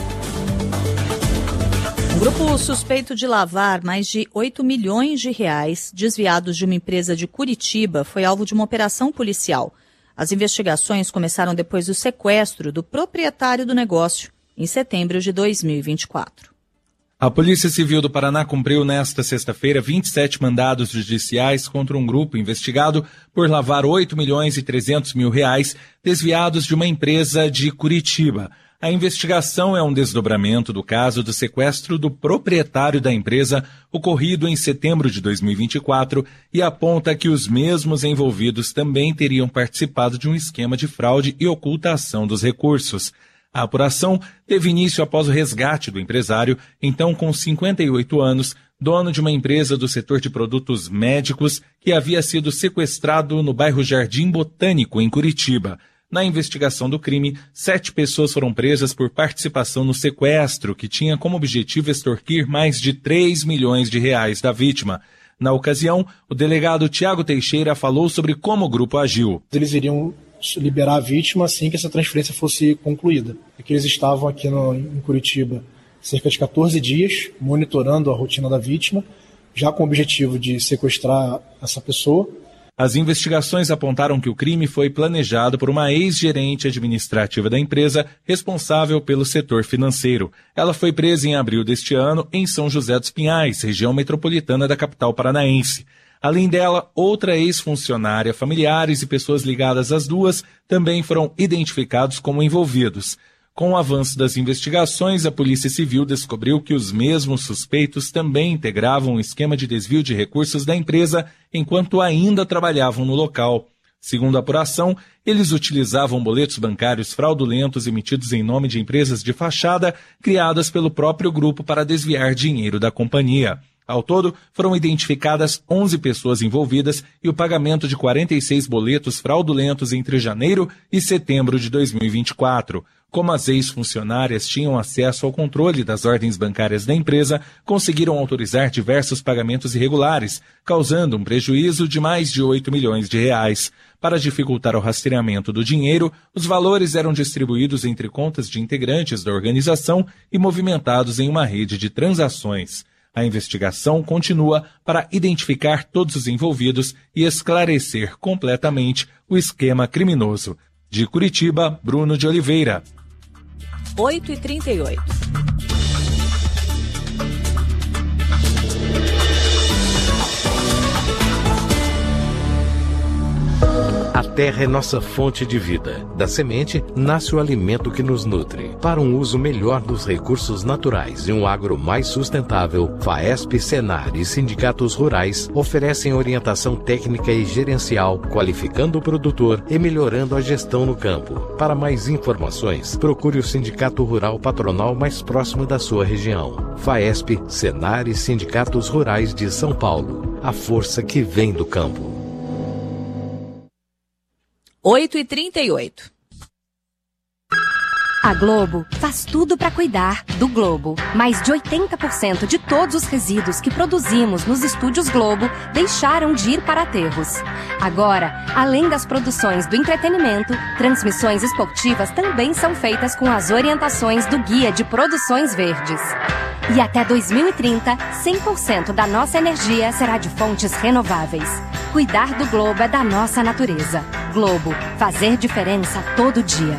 Um grupo suspeito de lavar mais de oito milhões de reais desviados de uma empresa de Curitiba foi alvo de uma operação policial. As investigações começaram depois do sequestro do proprietário do negócio, em setembro de dois mil e vinte e quatro. A Polícia Civil do Paraná cumpriu nesta sexta-feira vinte e sete mandados judiciais contra um grupo investigado por lavar oito milhões e trezentos mil reais desviados de uma empresa de Curitiba. A investigação é um desdobramento do caso do sequestro do proprietário da empresa, ocorrido em setembro de dois mil e vinte e quatro, e aponta que os mesmos envolvidos também teriam participado de um esquema de fraude e ocultação dos recursos. A apuração teve início após o resgate do empresário, então com cinquenta e oito anos, dono de uma empresa do setor de produtos médicos, que havia sido sequestrado no bairro Jardim Botânico, em Curitiba. Na investigação do crime, sete pessoas foram presas por participação no sequestro, que tinha como objetivo extorquir mais de três milhões de reais da vítima. Na ocasião, o delegado Tiago Teixeira falou sobre como o grupo agiu. Eles iriam liberar a vítima assim que essa transferência fosse concluída. Porque eles estavam aqui no, em Curitiba cerca de quatorze dias, monitorando a rotina da vítima, já com o objetivo de sequestrar essa pessoa. As investigações apontaram que o crime foi planejado por uma ex-gerente administrativa da empresa responsável pelo setor financeiro. Ela foi presa em abril deste ano em São José dos Pinhais, região metropolitana da capital paranaense. Além dela, outra ex-funcionária, familiares e pessoas ligadas às duas também foram identificados como envolvidos. Com o avanço das investigações, a Polícia Civil descobriu que os mesmos suspeitos também integravam um esquema de desvio de recursos da empresa enquanto ainda trabalhavam no local. Segundo a apuração, eles utilizavam boletos bancários fraudulentos emitidos em nome de empresas de fachada criadas pelo próprio grupo para desviar dinheiro da companhia. Ao todo, foram identificadas onze pessoas envolvidas e o pagamento de quarenta e seis boletos fraudulentos entre janeiro e setembro de dois mil e vinte e quatro. Como as ex-funcionárias tinham acesso ao controle das ordens bancárias da empresa, conseguiram autorizar diversos pagamentos irregulares, causando um prejuízo de mais de oito milhões de reais. Para dificultar o rastreamento do dinheiro, os valores eram distribuídos entre contas de integrantes da organização e movimentados em uma rede de transações. A investigação continua para identificar todos os envolvidos e esclarecer completamente o esquema criminoso. De Curitiba, Bruno de Oliveira. oito e trinta e oito. A terra é nossa fonte de vida. Da semente, nasce o alimento que nos nutre. Para um uso melhor dos recursos naturais e um agro mais sustentável, FAESP, Senar e sindicatos rurais oferecem orientação técnica e gerencial, qualificando o produtor e melhorando a gestão no campo. Para mais informações, procure o Sindicato Rural Patronal mais próximo da sua região. FAESP, Senar e sindicatos rurais de São Paulo. A força que vem do campo. oito e trinta e oito. A Globo faz tudo para cuidar do Globo. Mais de oitenta por cento de todos os resíduos que produzimos nos estúdios Globo deixaram de ir para aterros. Agora, além das produções do entretenimento, transmissões esportivas também são feitas com as orientações do Guia de Produções Verdes. E até dois mil e trinta, cem por cento da nossa energia será de fontes renováveis. Cuidar do Globo é da nossa natureza. Globo, fazer diferença todo dia.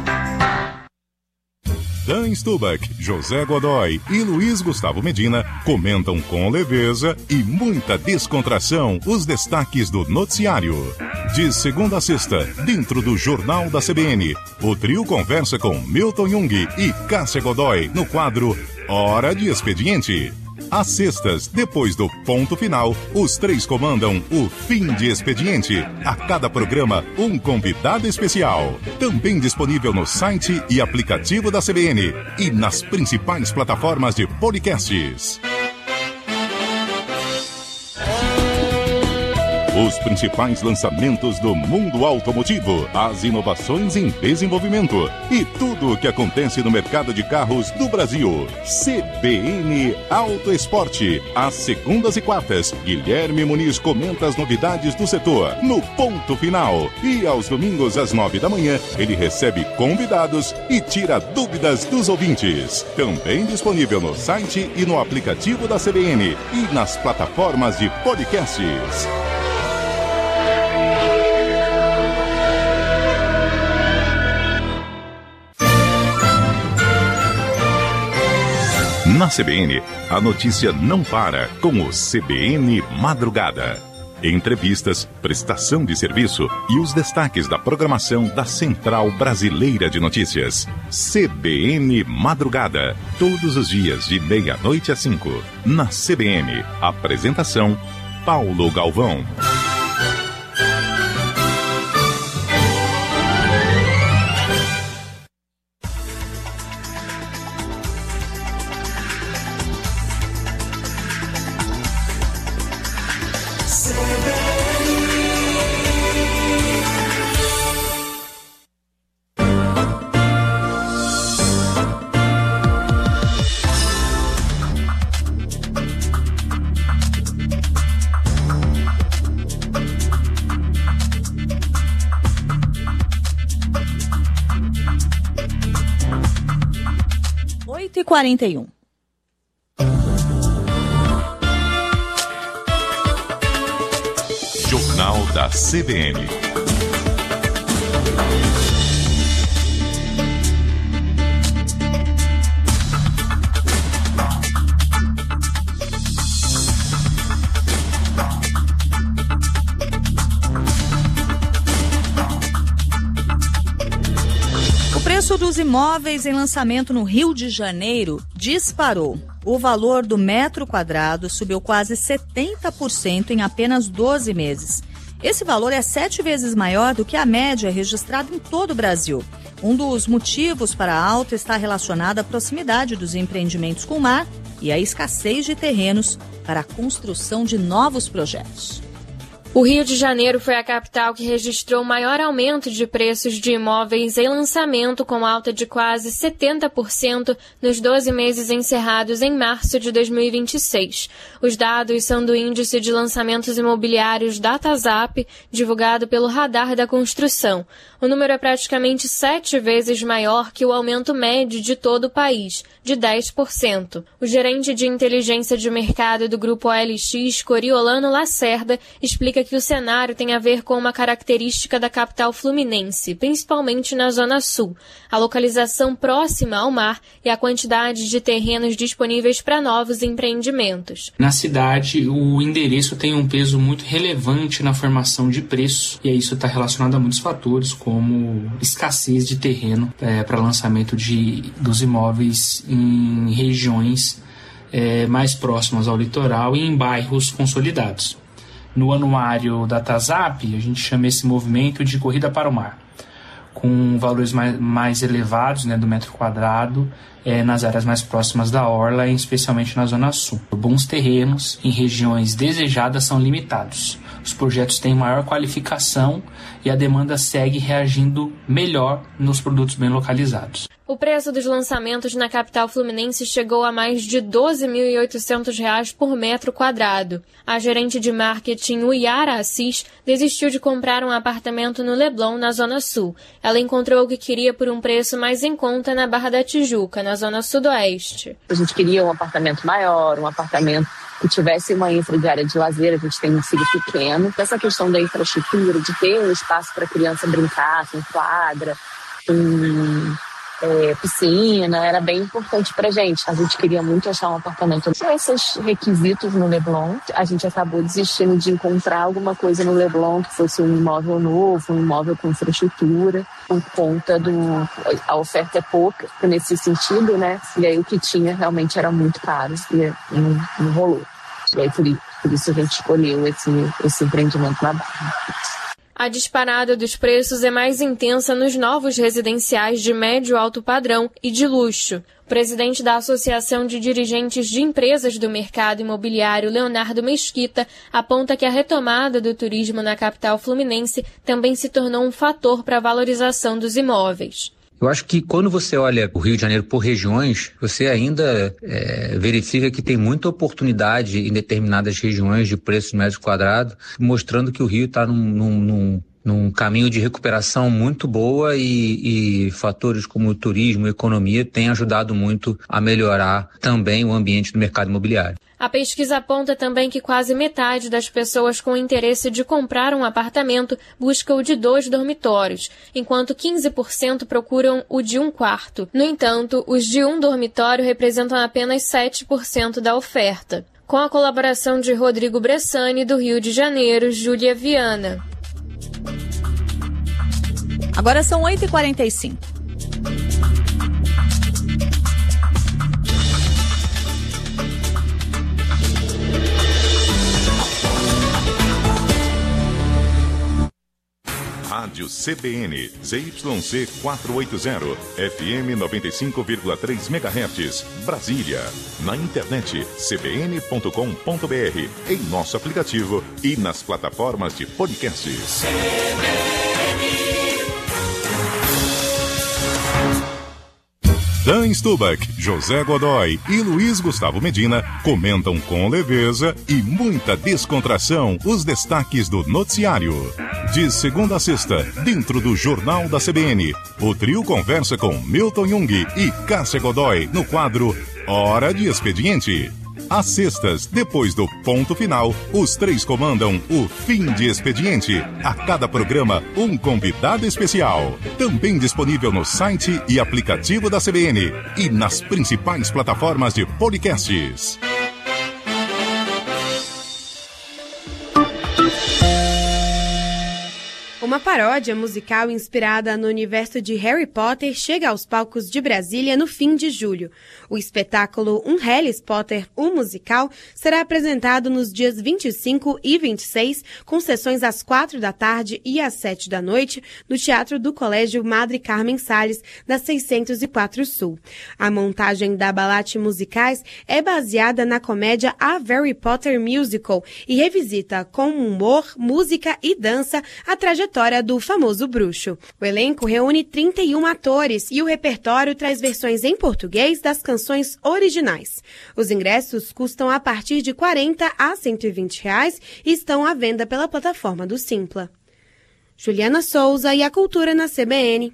Dan Stubach, José Godoy e Luiz Gustavo Medina comentam com leveza e muita descontração os destaques do noticiário. De segunda a sexta, dentro do Jornal da C B N, o trio conversa com Milton Jung e Cássia Godoy no quadro Hora de Expediente. Às sextas, depois do ponto final, os três comandam o Fim de Expediente. A cada programa, um convidado especial. Também disponível no site e aplicativo da C B N e nas principais plataformas de podcasts. Os principais lançamentos do mundo automotivo, as inovações em desenvolvimento e tudo o que acontece no mercado de carros do Brasil. C B N Auto Esporte. Às segundas e quartas, Guilherme Muniz comenta as novidades do setor no ponto final. E aos domingos, às nove da manhã, ele recebe convidados e tira dúvidas dos ouvintes. Também disponível no site e no aplicativo da C B N e nas plataformas de podcasts. Na C B N, a notícia não para com o C B N Madrugada. Entrevistas, prestação de serviço e os destaques da programação da Central Brasileira de Notícias. C B N Madrugada, todos os dias de meia-noite às cinco. Na C B N, apresentação Paulo Galvão. oito e quarenta e um. Jornal da C B N. O preço dos imóveis em lançamento no Rio de Janeiro disparou. O valor do metro quadrado subiu quase setenta por cento em apenas doze meses. Esse valor é sete vezes maior do que a média registrada em todo o Brasil. Um dos motivos para a alta está relacionado à proximidade dos empreendimentos com o mar e à escassez de terrenos para a construção de novos projetos. O Rio de Janeiro foi a capital que registrou o maior aumento de preços de imóveis em lançamento, com alta de quase setenta por cento nos doze meses encerrados em março de dois mil e vinte e seis. Os dados são do Índice de Lançamentos Imobiliários DataZap, divulgado pelo Radar da Construção. O número é praticamente sete vezes maior que o aumento médio de todo o país, de dez por cento. O gerente de inteligência de mercado do Grupo O L X, Coriolano Lacerda, explica que o cenário tem a ver com uma característica da capital fluminense, principalmente na Zona Sul, a localização próxima ao mar e a quantidade de terrenos disponíveis para novos empreendimentos. Na cidade, o endereço tem um peso muito relevante na formação de preço, e isso está relacionado a muitos fatores, como escassez de terreno é, para lançamento de, dos imóveis em regiões é, mais próximas ao litoral e em bairros consolidados. No anuário da DataZap, a gente chama esse movimento de corrida para o mar, com valores mais, mais elevados, né, do metro quadrado é, nas áreas mais próximas da orla, especialmente na Zona Sul. Bons terrenos em regiões desejadas são limitados. Os projetos têm maior qualificação e a demanda segue reagindo melhor nos produtos bem localizados. O preço dos lançamentos na capital fluminense chegou a mais de doze mil e oitocentos reais por metro quadrado. A gerente de marketing, Uyara Assis, desistiu de comprar um apartamento no Leblon, na Zona Sul. Ela encontrou o que queria por um preço mais em conta na Barra da Tijuca, na Zona Sudoeste. A gente queria um apartamento maior, um apartamento que tivesse uma infra de área de lazer. A gente tem um filho pequeno. Essa questão da infraestrutura, de ter um espaço para a criança brincar, com quadra, com é, piscina, era bem importante pra gente. A gente queria muito achar um apartamento com esses requisitos no Leblon. A gente acabou desistindo de encontrar alguma coisa no Leblon que fosse um imóvel novo, um imóvel com infraestrutura, por conta do... a oferta é pouca nesse sentido, né? E aí o que tinha realmente era muito caro e não, não rolou. E aí por, por isso a gente escolheu esse, esse empreendimento na Barra. A disparada dos preços é mais intensa nos novos residenciais de médio e alto padrão e de luxo. O presidente da Associação de Dirigentes de Empresas do Mercado Imobiliário, Leonardo Mesquita, aponta que a retomada do turismo na capital fluminense também se tornou um fator para a valorização dos imóveis. Eu acho que quando você olha o Rio de Janeiro por regiões, você ainda é, verifica que tem muita oportunidade em determinadas regiões de preços metro quadrado, mostrando que o Rio está num, num, num, num caminho de recuperação muito boa e, e fatores como o turismo e economia têm ajudado muito a melhorar também o ambiente do mercado imobiliário. A pesquisa aponta também que quase metade das pessoas com interesse de comprar um apartamento busca o de dois dormitórios, enquanto quinze por cento procuram o de um quarto. No entanto, os de um dormitório representam apenas sete por cento da oferta. Com a colaboração de Rodrigo Bressani, do Rio de Janeiro, Júlia Viana. Agora são oito e quarenta e cinco. Rádio C B N, Z Y C quatrocentos e oitenta, F M noventa e cinco vírgula três megahertz, Brasília. Na internet, c b n ponto com ponto b r, em nosso aplicativo e nas plataformas de podcast. C B N. Dan Stubach, José Godoy e Luiz Gustavo Medina comentam com leveza e muita descontração os destaques do noticiário. De segunda a sexta, dentro do Jornal da C B N, o trio conversa com Milton Jung e Cássia Godoy no quadro Hora de Expediente. Às sextas, depois do ponto final, os três comandam o Fim de Expediente. A cada programa, um convidado especial. Também disponível no site e aplicativo da C B N e nas principais plataformas de podcasts. Uma paródia musical inspirada no universo de Harry Potter chega aos palcos de Brasília no fim de julho. O espetáculo Um Harry Potter, um musical, será apresentado nos dias vinte e cinco e vinte e seis, com sessões às quatro da tarde e às sete da noite, no Teatro do Colégio Madre Carmen Salles, da seiscentos e quatro Sul. A montagem da Balate Musicais é baseada na comédia A Harry Potter Musical e revisita com humor, música e dança a trajetória do famoso bruxo. O elenco reúne trinta e um atores e o repertório traz versões em português das canções originais. Os ingressos custam a partir de quarenta a cento e vinte reais e estão à venda pela plataforma do Simpla. Juliana Souza e a Cultura na C B N.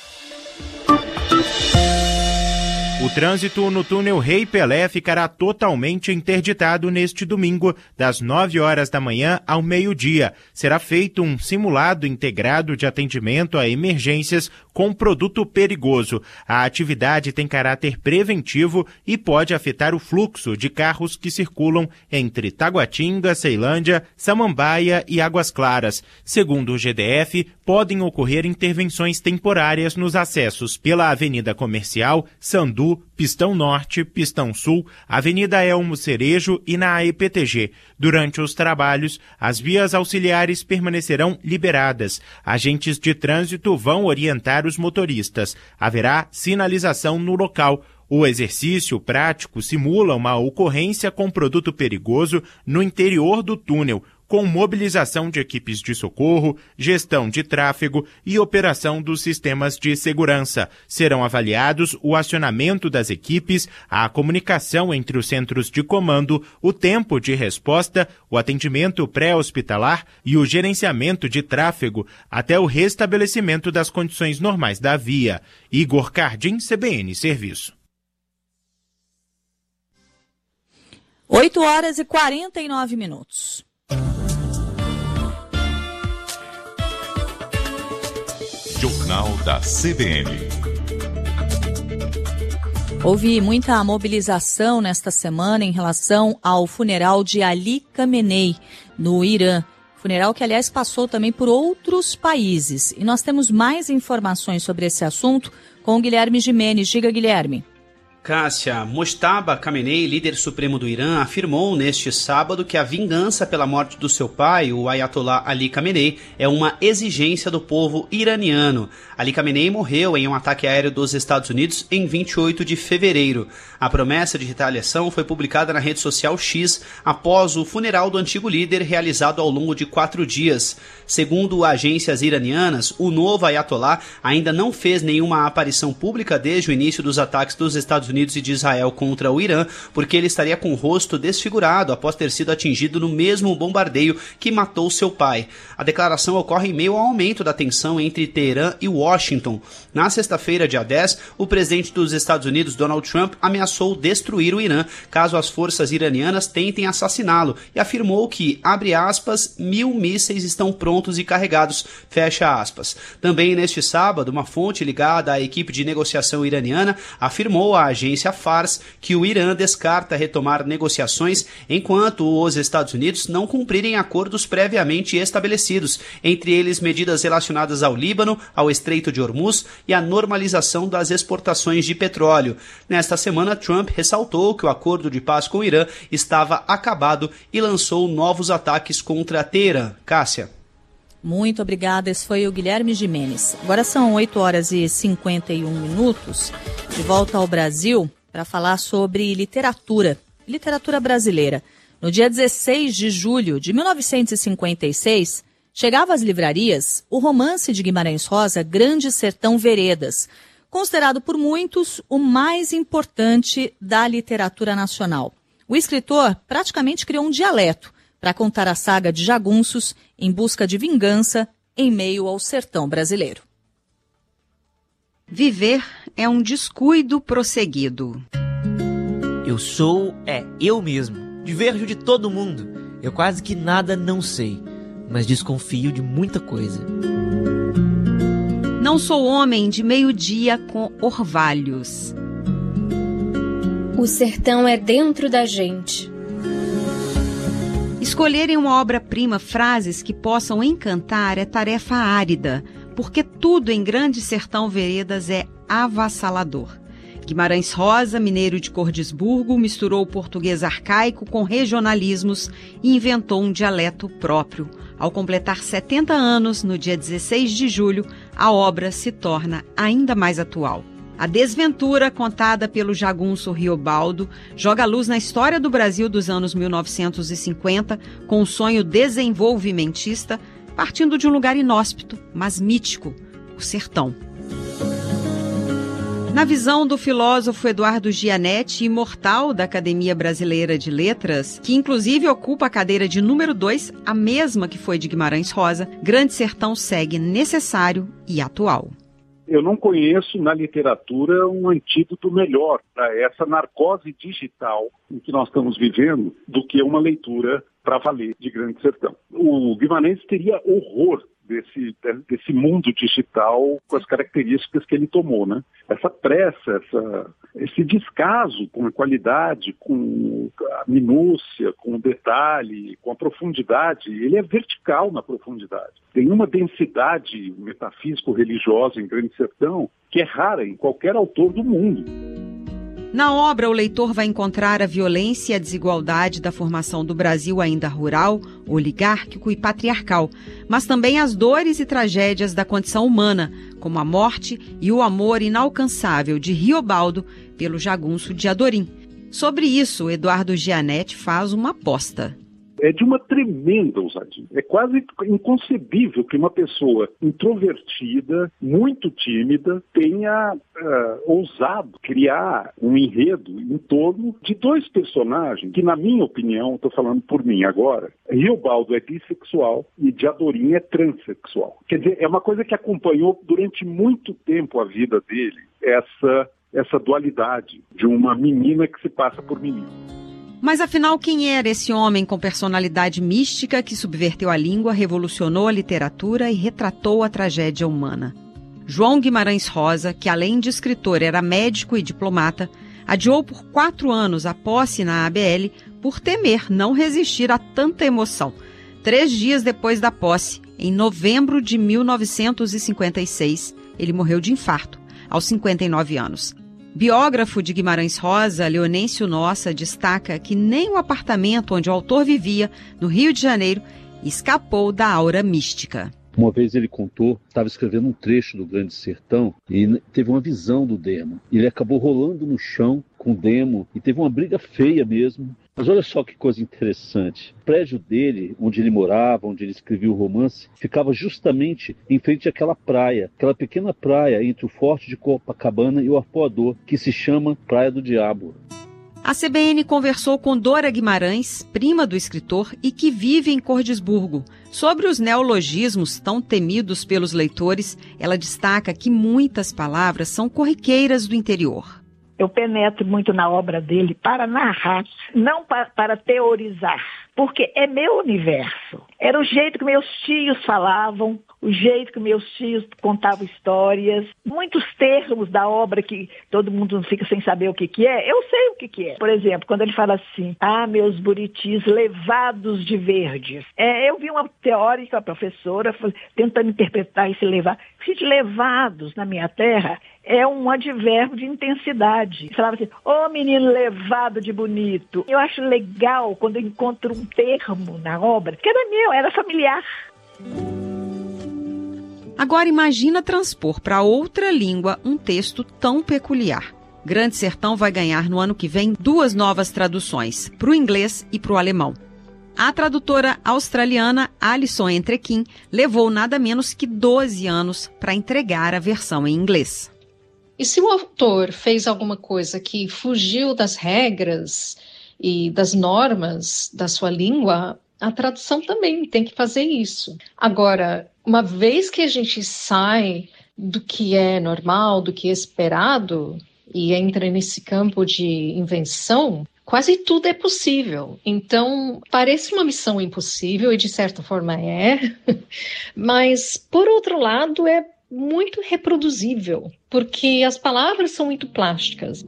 O trânsito no túnel Rei Pelé ficará totalmente interditado neste domingo, das nove horas da manhã ao meio-dia. Será feito um simulado integrado de atendimento a emergências com produto perigoso. A atividade tem caráter preventivo e pode afetar o fluxo de carros que circulam entre Taguatinga, Ceilândia, Samambaia e Águas Claras. Segundo o G D F, podem ocorrer intervenções temporárias nos acessos pela Avenida Comercial, Sandu, Pistão Norte, Pistão Sul, Avenida Elmo Cerejo e na A E P T G. Durante os trabalhos, as vias auxiliares permanecerão liberadas. Agentes de trânsito vão orientar os motoristas. Haverá sinalização no local. O exercício prático simula uma ocorrência com produto perigoso no interior do túnel, com mobilização de equipes de socorro, gestão de tráfego e operação dos sistemas de segurança. Serão avaliados o acionamento das equipes, a comunicação entre os centros de comando, o tempo de resposta, o atendimento pré-hospitalar e o gerenciamento de tráfego até o restabelecimento das condições normais da via. Igor Cardim, C B N Serviço. oito horas e quarenta e nove minutos. Jornal da C B N. Houve muita mobilização nesta semana em relação ao funeral de Ali Khamenei, no Irã. Funeral que, aliás, passou também por outros países. E nós temos mais informações sobre esse assunto com o Guilherme Gimenez. Diga, Guilherme. Cássia, Mojtaba Khamenei, líder supremo do Irã, afirmou neste sábado que a vingança pela morte do seu pai, o Ayatollah Ali Khamenei, é uma exigência do povo iraniano. Ali Khamenei morreu em um ataque aéreo dos Estados Unidos em vinte e oito de fevereiro. A promessa de retaliação foi publicada na rede social X após o funeral do antigo líder realizado ao longo de quatro dias. Segundo agências iranianas, o novo Ayatollah ainda não fez nenhuma aparição pública desde o início dos ataques dos Estados Unidos e de Israel contra o Irã, porque ele estaria com o rosto desfigurado após ter sido atingido no mesmo bombardeio que matou seu pai. A declaração ocorre em meio ao aumento da tensão entre Teherã e Washington. Na sexta-feira, dia dez, o presidente dos Estados Unidos, Donald Trump, ameaçou destruir o Irã caso as forças iranianas tentem assassiná-lo e afirmou que, abre aspas, mil mísseis estão prontos e carregados, fecha aspas. Também neste sábado, uma fonte ligada à equipe de negociação iraniana afirmou à agência Fars que o Irã descarta retomar negociações enquanto os Estados Unidos não cumprirem acordos previamente estabelecidos, entre eles medidas relacionadas ao Líbano, ao Estreito de Hormuz e à normalização das exportações de petróleo. Nesta semana, Trump ressaltou que o acordo de paz com o Irã estava acabado e lançou novos ataques contra Teherã. Cássia. Muito obrigada, esse foi o Guilherme Gimenez. Agora são oito horas e cinquenta e um minutos, de volta ao Brasil para falar sobre literatura, literatura brasileira. No dia dezesseis de julho de mil novecentos e cinquenta e seis, chegava às livrarias o romance de Guimarães Rosa, Grande Sertão Veredas, considerado por muitos o mais importante da literatura nacional. O escritor praticamente criou um dialeto para contar a saga de jagunços em busca de vingança em meio ao sertão brasileiro. Viver é um descuido prosseguido. Eu sou, é, eu mesmo. Diverjo de todo mundo. Eu quase que nada não sei, mas desconfio de muita coisa. Não sou homem de meio-dia com orvalhos. O sertão é dentro da gente. Escolher em uma obra-prima frases que possam encantar é tarefa árida, porque tudo em Grande Sertão Veredas é avassalador. Guimarães Rosa, mineiro de Cordisburgo, misturou o português arcaico com regionalismos e inventou um dialeto próprio. Ao completar setenta anos, no dia dezesseis de julho, a obra se torna ainda mais atual. A desventura, contada pelo jagunço Riobaldo, joga luz na história do Brasil dos anos mil novecentos e cinquenta, com um sonho desenvolvimentista, partindo de um lugar inóspito, mas mítico, o sertão. Na visão do filósofo Eduardo Gianetti, imortal da Academia Brasileira de Letras, que inclusive ocupa a cadeira de número dois, a mesma que foi de Guimarães Rosa, Grande Sertão segue necessário e atual. Eu não conheço na literatura um antídoto melhor para essa narcose digital em que nós estamos vivendo do que uma leitura para valer de Grande Sertão. O Guimarães teria horror desse, desse mundo digital com as características que ele tomou, né? Essa pressa, essa, esse descaso com a qualidade, com a minúcia, com o detalhe, com a profundidade, ele é vertical na profundidade. Tem uma densidade metafísico-religiosa em Grande Sertão que é rara em qualquer autor do mundo. Na obra, o leitor vai encontrar a violência e a desigualdade da formação do Brasil ainda rural, oligárquico e patriarcal, mas também as dores e tragédias da condição humana, como a morte e o amor inalcançável de Riobaldo pelo jagunço de Adorim. Sobre isso, Eduardo Gianetti faz uma aposta. É de uma tremenda ousadia. É quase inconcebível que uma pessoa introvertida, muito tímida, tenha uh, ousado criar um enredo em torno de dois personagens que, na minha opinião, estou falando por mim agora, Riobaldo é bissexual e de Adorim é transexual. Quer dizer, é uma coisa que acompanhou durante muito tempo a vida dele, essa, essa dualidade de uma menina que se passa por menino. Mas afinal, quem era esse homem com personalidade mística que subverteu a língua, revolucionou a literatura e retratou a tragédia humana? João Guimarães Rosa, que além de escritor era médico e diplomata, adiou por quatro anos a posse na A B L por temer não resistir a tanta emoção. Três dias depois da posse, em novembro de mil novecentos e cinquenta e seis, ele morreu de infarto, aos cinquenta e nove anos. Biógrafo de Guimarães Rosa, Leonêncio Nossa, destaca que nem o apartamento onde o autor vivia, no Rio de Janeiro, escapou da aura mística. Uma vez ele contou, estava escrevendo um trecho do Grande Sertão e teve uma visão do Demo. Ele acabou rolando no chão com o Demo e teve uma briga feia mesmo. Mas olha só que coisa interessante. O prédio dele, onde ele morava, onde ele escrevia o romance, ficava justamente em frente àquela praia, aquela pequena praia entre o Forte de Copacabana e o Arpoador, que se chama Praia do Diabo. A C B N conversou com Dora Guimarães, prima do escritor e que vive em Cordisburgo. Sobre os neologismos tão temidos pelos leitores, ela destaca que muitas palavras são corriqueiras do interior. Eu penetro muito na obra dele para narrar, não para, para teorizar, porque é meu universo. Era o jeito que meus tios falavam, o jeito que meus tios contavam histórias. Muitos termos da obra que todo mundo fica sem saber o que, que é, eu sei o que, que é. Por exemplo, quando ele fala assim, ah, meus buritis levados de verdes. É, eu vi uma teórica, uma professora, tentando interpretar esse levar. De levados na minha terra é um advérbio de intensidade. Falava assim, ô oh, menino levado de bonito. Eu acho legal quando eu encontro um termo na obra que era meu, era familiar. Agora imagina transpor para outra língua um texto tão peculiar. Grande Sertão vai ganhar no ano que vem duas novas traduções, para o inglês e para o alemão. A tradutora australiana Alison Entrequim levou nada menos que doze anos para entregar a versão em inglês. E se o autor fez alguma coisa que fugiu das regras e das normas da sua língua, a tradução também tem que fazer isso. Agora, uma vez que a gente sai do que é normal, do que é esperado, e entra nesse campo de invenção, quase tudo é possível. Então, parece uma missão impossível, e de certa forma é, mas, por outro lado, é muito reproduzível, porque as palavras são muito plásticas.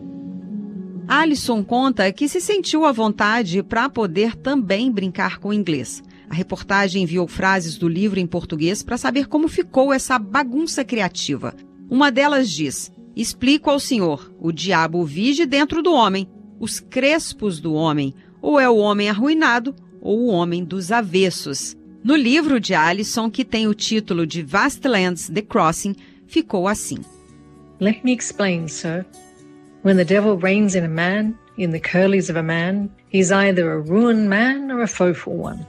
Alison conta que se sentiu à vontade para poder também brincar com o inglês. A reportagem enviou frases do livro em português para saber como ficou essa bagunça criativa. Uma delas diz, explico ao senhor, o diabo vige dentro do homem, os crespos do homem, ou é o homem arruinado ou o homem dos avessos. No livro de Alison, que tem o título de Vast Lands, The Crossing, ficou assim. Let me explain, sir. When the devil reigns in a man, in the curlies of a man, he's either a ruined man or a faithful one.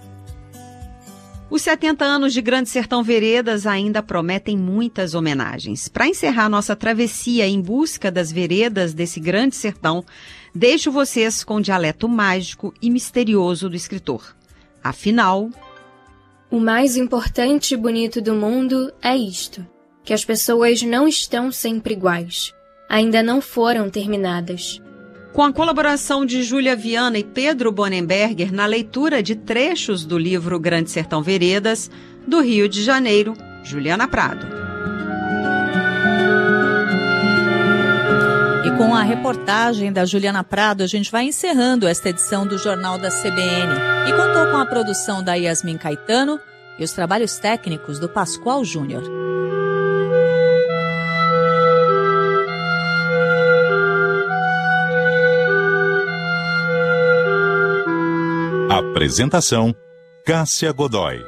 Os setenta anos de Grande Sertão Veredas ainda prometem muitas homenagens. Para encerrar nossa travessia em busca das veredas desse grande sertão, deixo vocês com o dialeto mágico e misterioso do escritor. Afinal, o mais importante e bonito do mundo é isto, que as pessoas não estão sempre iguais. Ainda não foram terminadas. Com a colaboração de Júlia Viana e Pedro Bonenberger na leitura de trechos do livro Grande Sertão Veredas, do Rio de Janeiro, Juliana Prado. E com a reportagem da Juliana Prado, a gente vai encerrando esta edição do Jornal da C B N. E contou com a produção da Yasmin Caetano e os trabalhos técnicos do Pascoal Júnior. Apresentação, Cássia Godoy.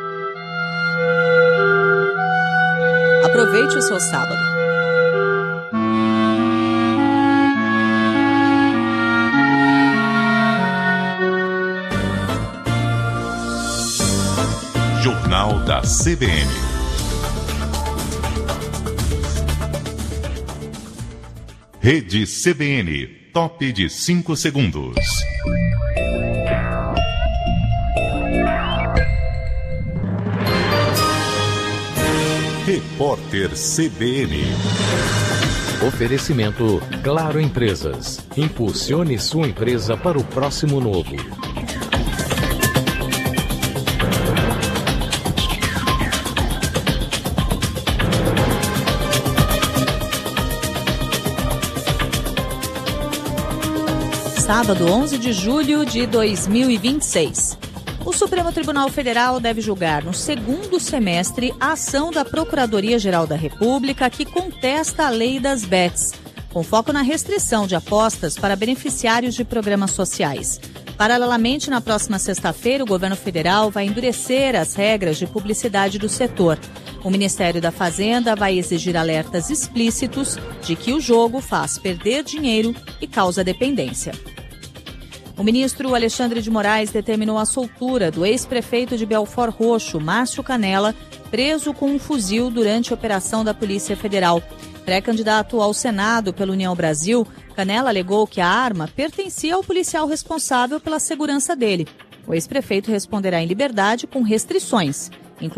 Aproveite o seu sábado. Jornal da C B N. Rede C B N, top de cinco segundos. Repórter C B N. Oferecimento Claro Empresas. Impulsione sua empresa para o próximo novo. sábado, onze de julho de dois mil e vinte e seis. O Supremo Tribunal Federal deve julgar no segundo semestre a ação da Procuradoria-Geral da República que contesta a lei das bets, com foco na restrição de apostas para beneficiários de programas sociais. Paralelamente, na próxima sexta-feira, o governo federal vai endurecer as regras de publicidade do setor. O Ministério da Fazenda vai exigir alertas explícitos de que o jogo faz perder dinheiro e causa dependência. O ministro Alexandre de Moraes determinou a soltura do ex-prefeito de Belford Roxo, Márcio Canela, preso com um fuzil durante a operação da Polícia Federal. Pré-candidato ao Senado pela União Brasil, Canela alegou que a arma pertencia ao policial responsável pela segurança dele. O ex-prefeito responderá em liberdade com restrições.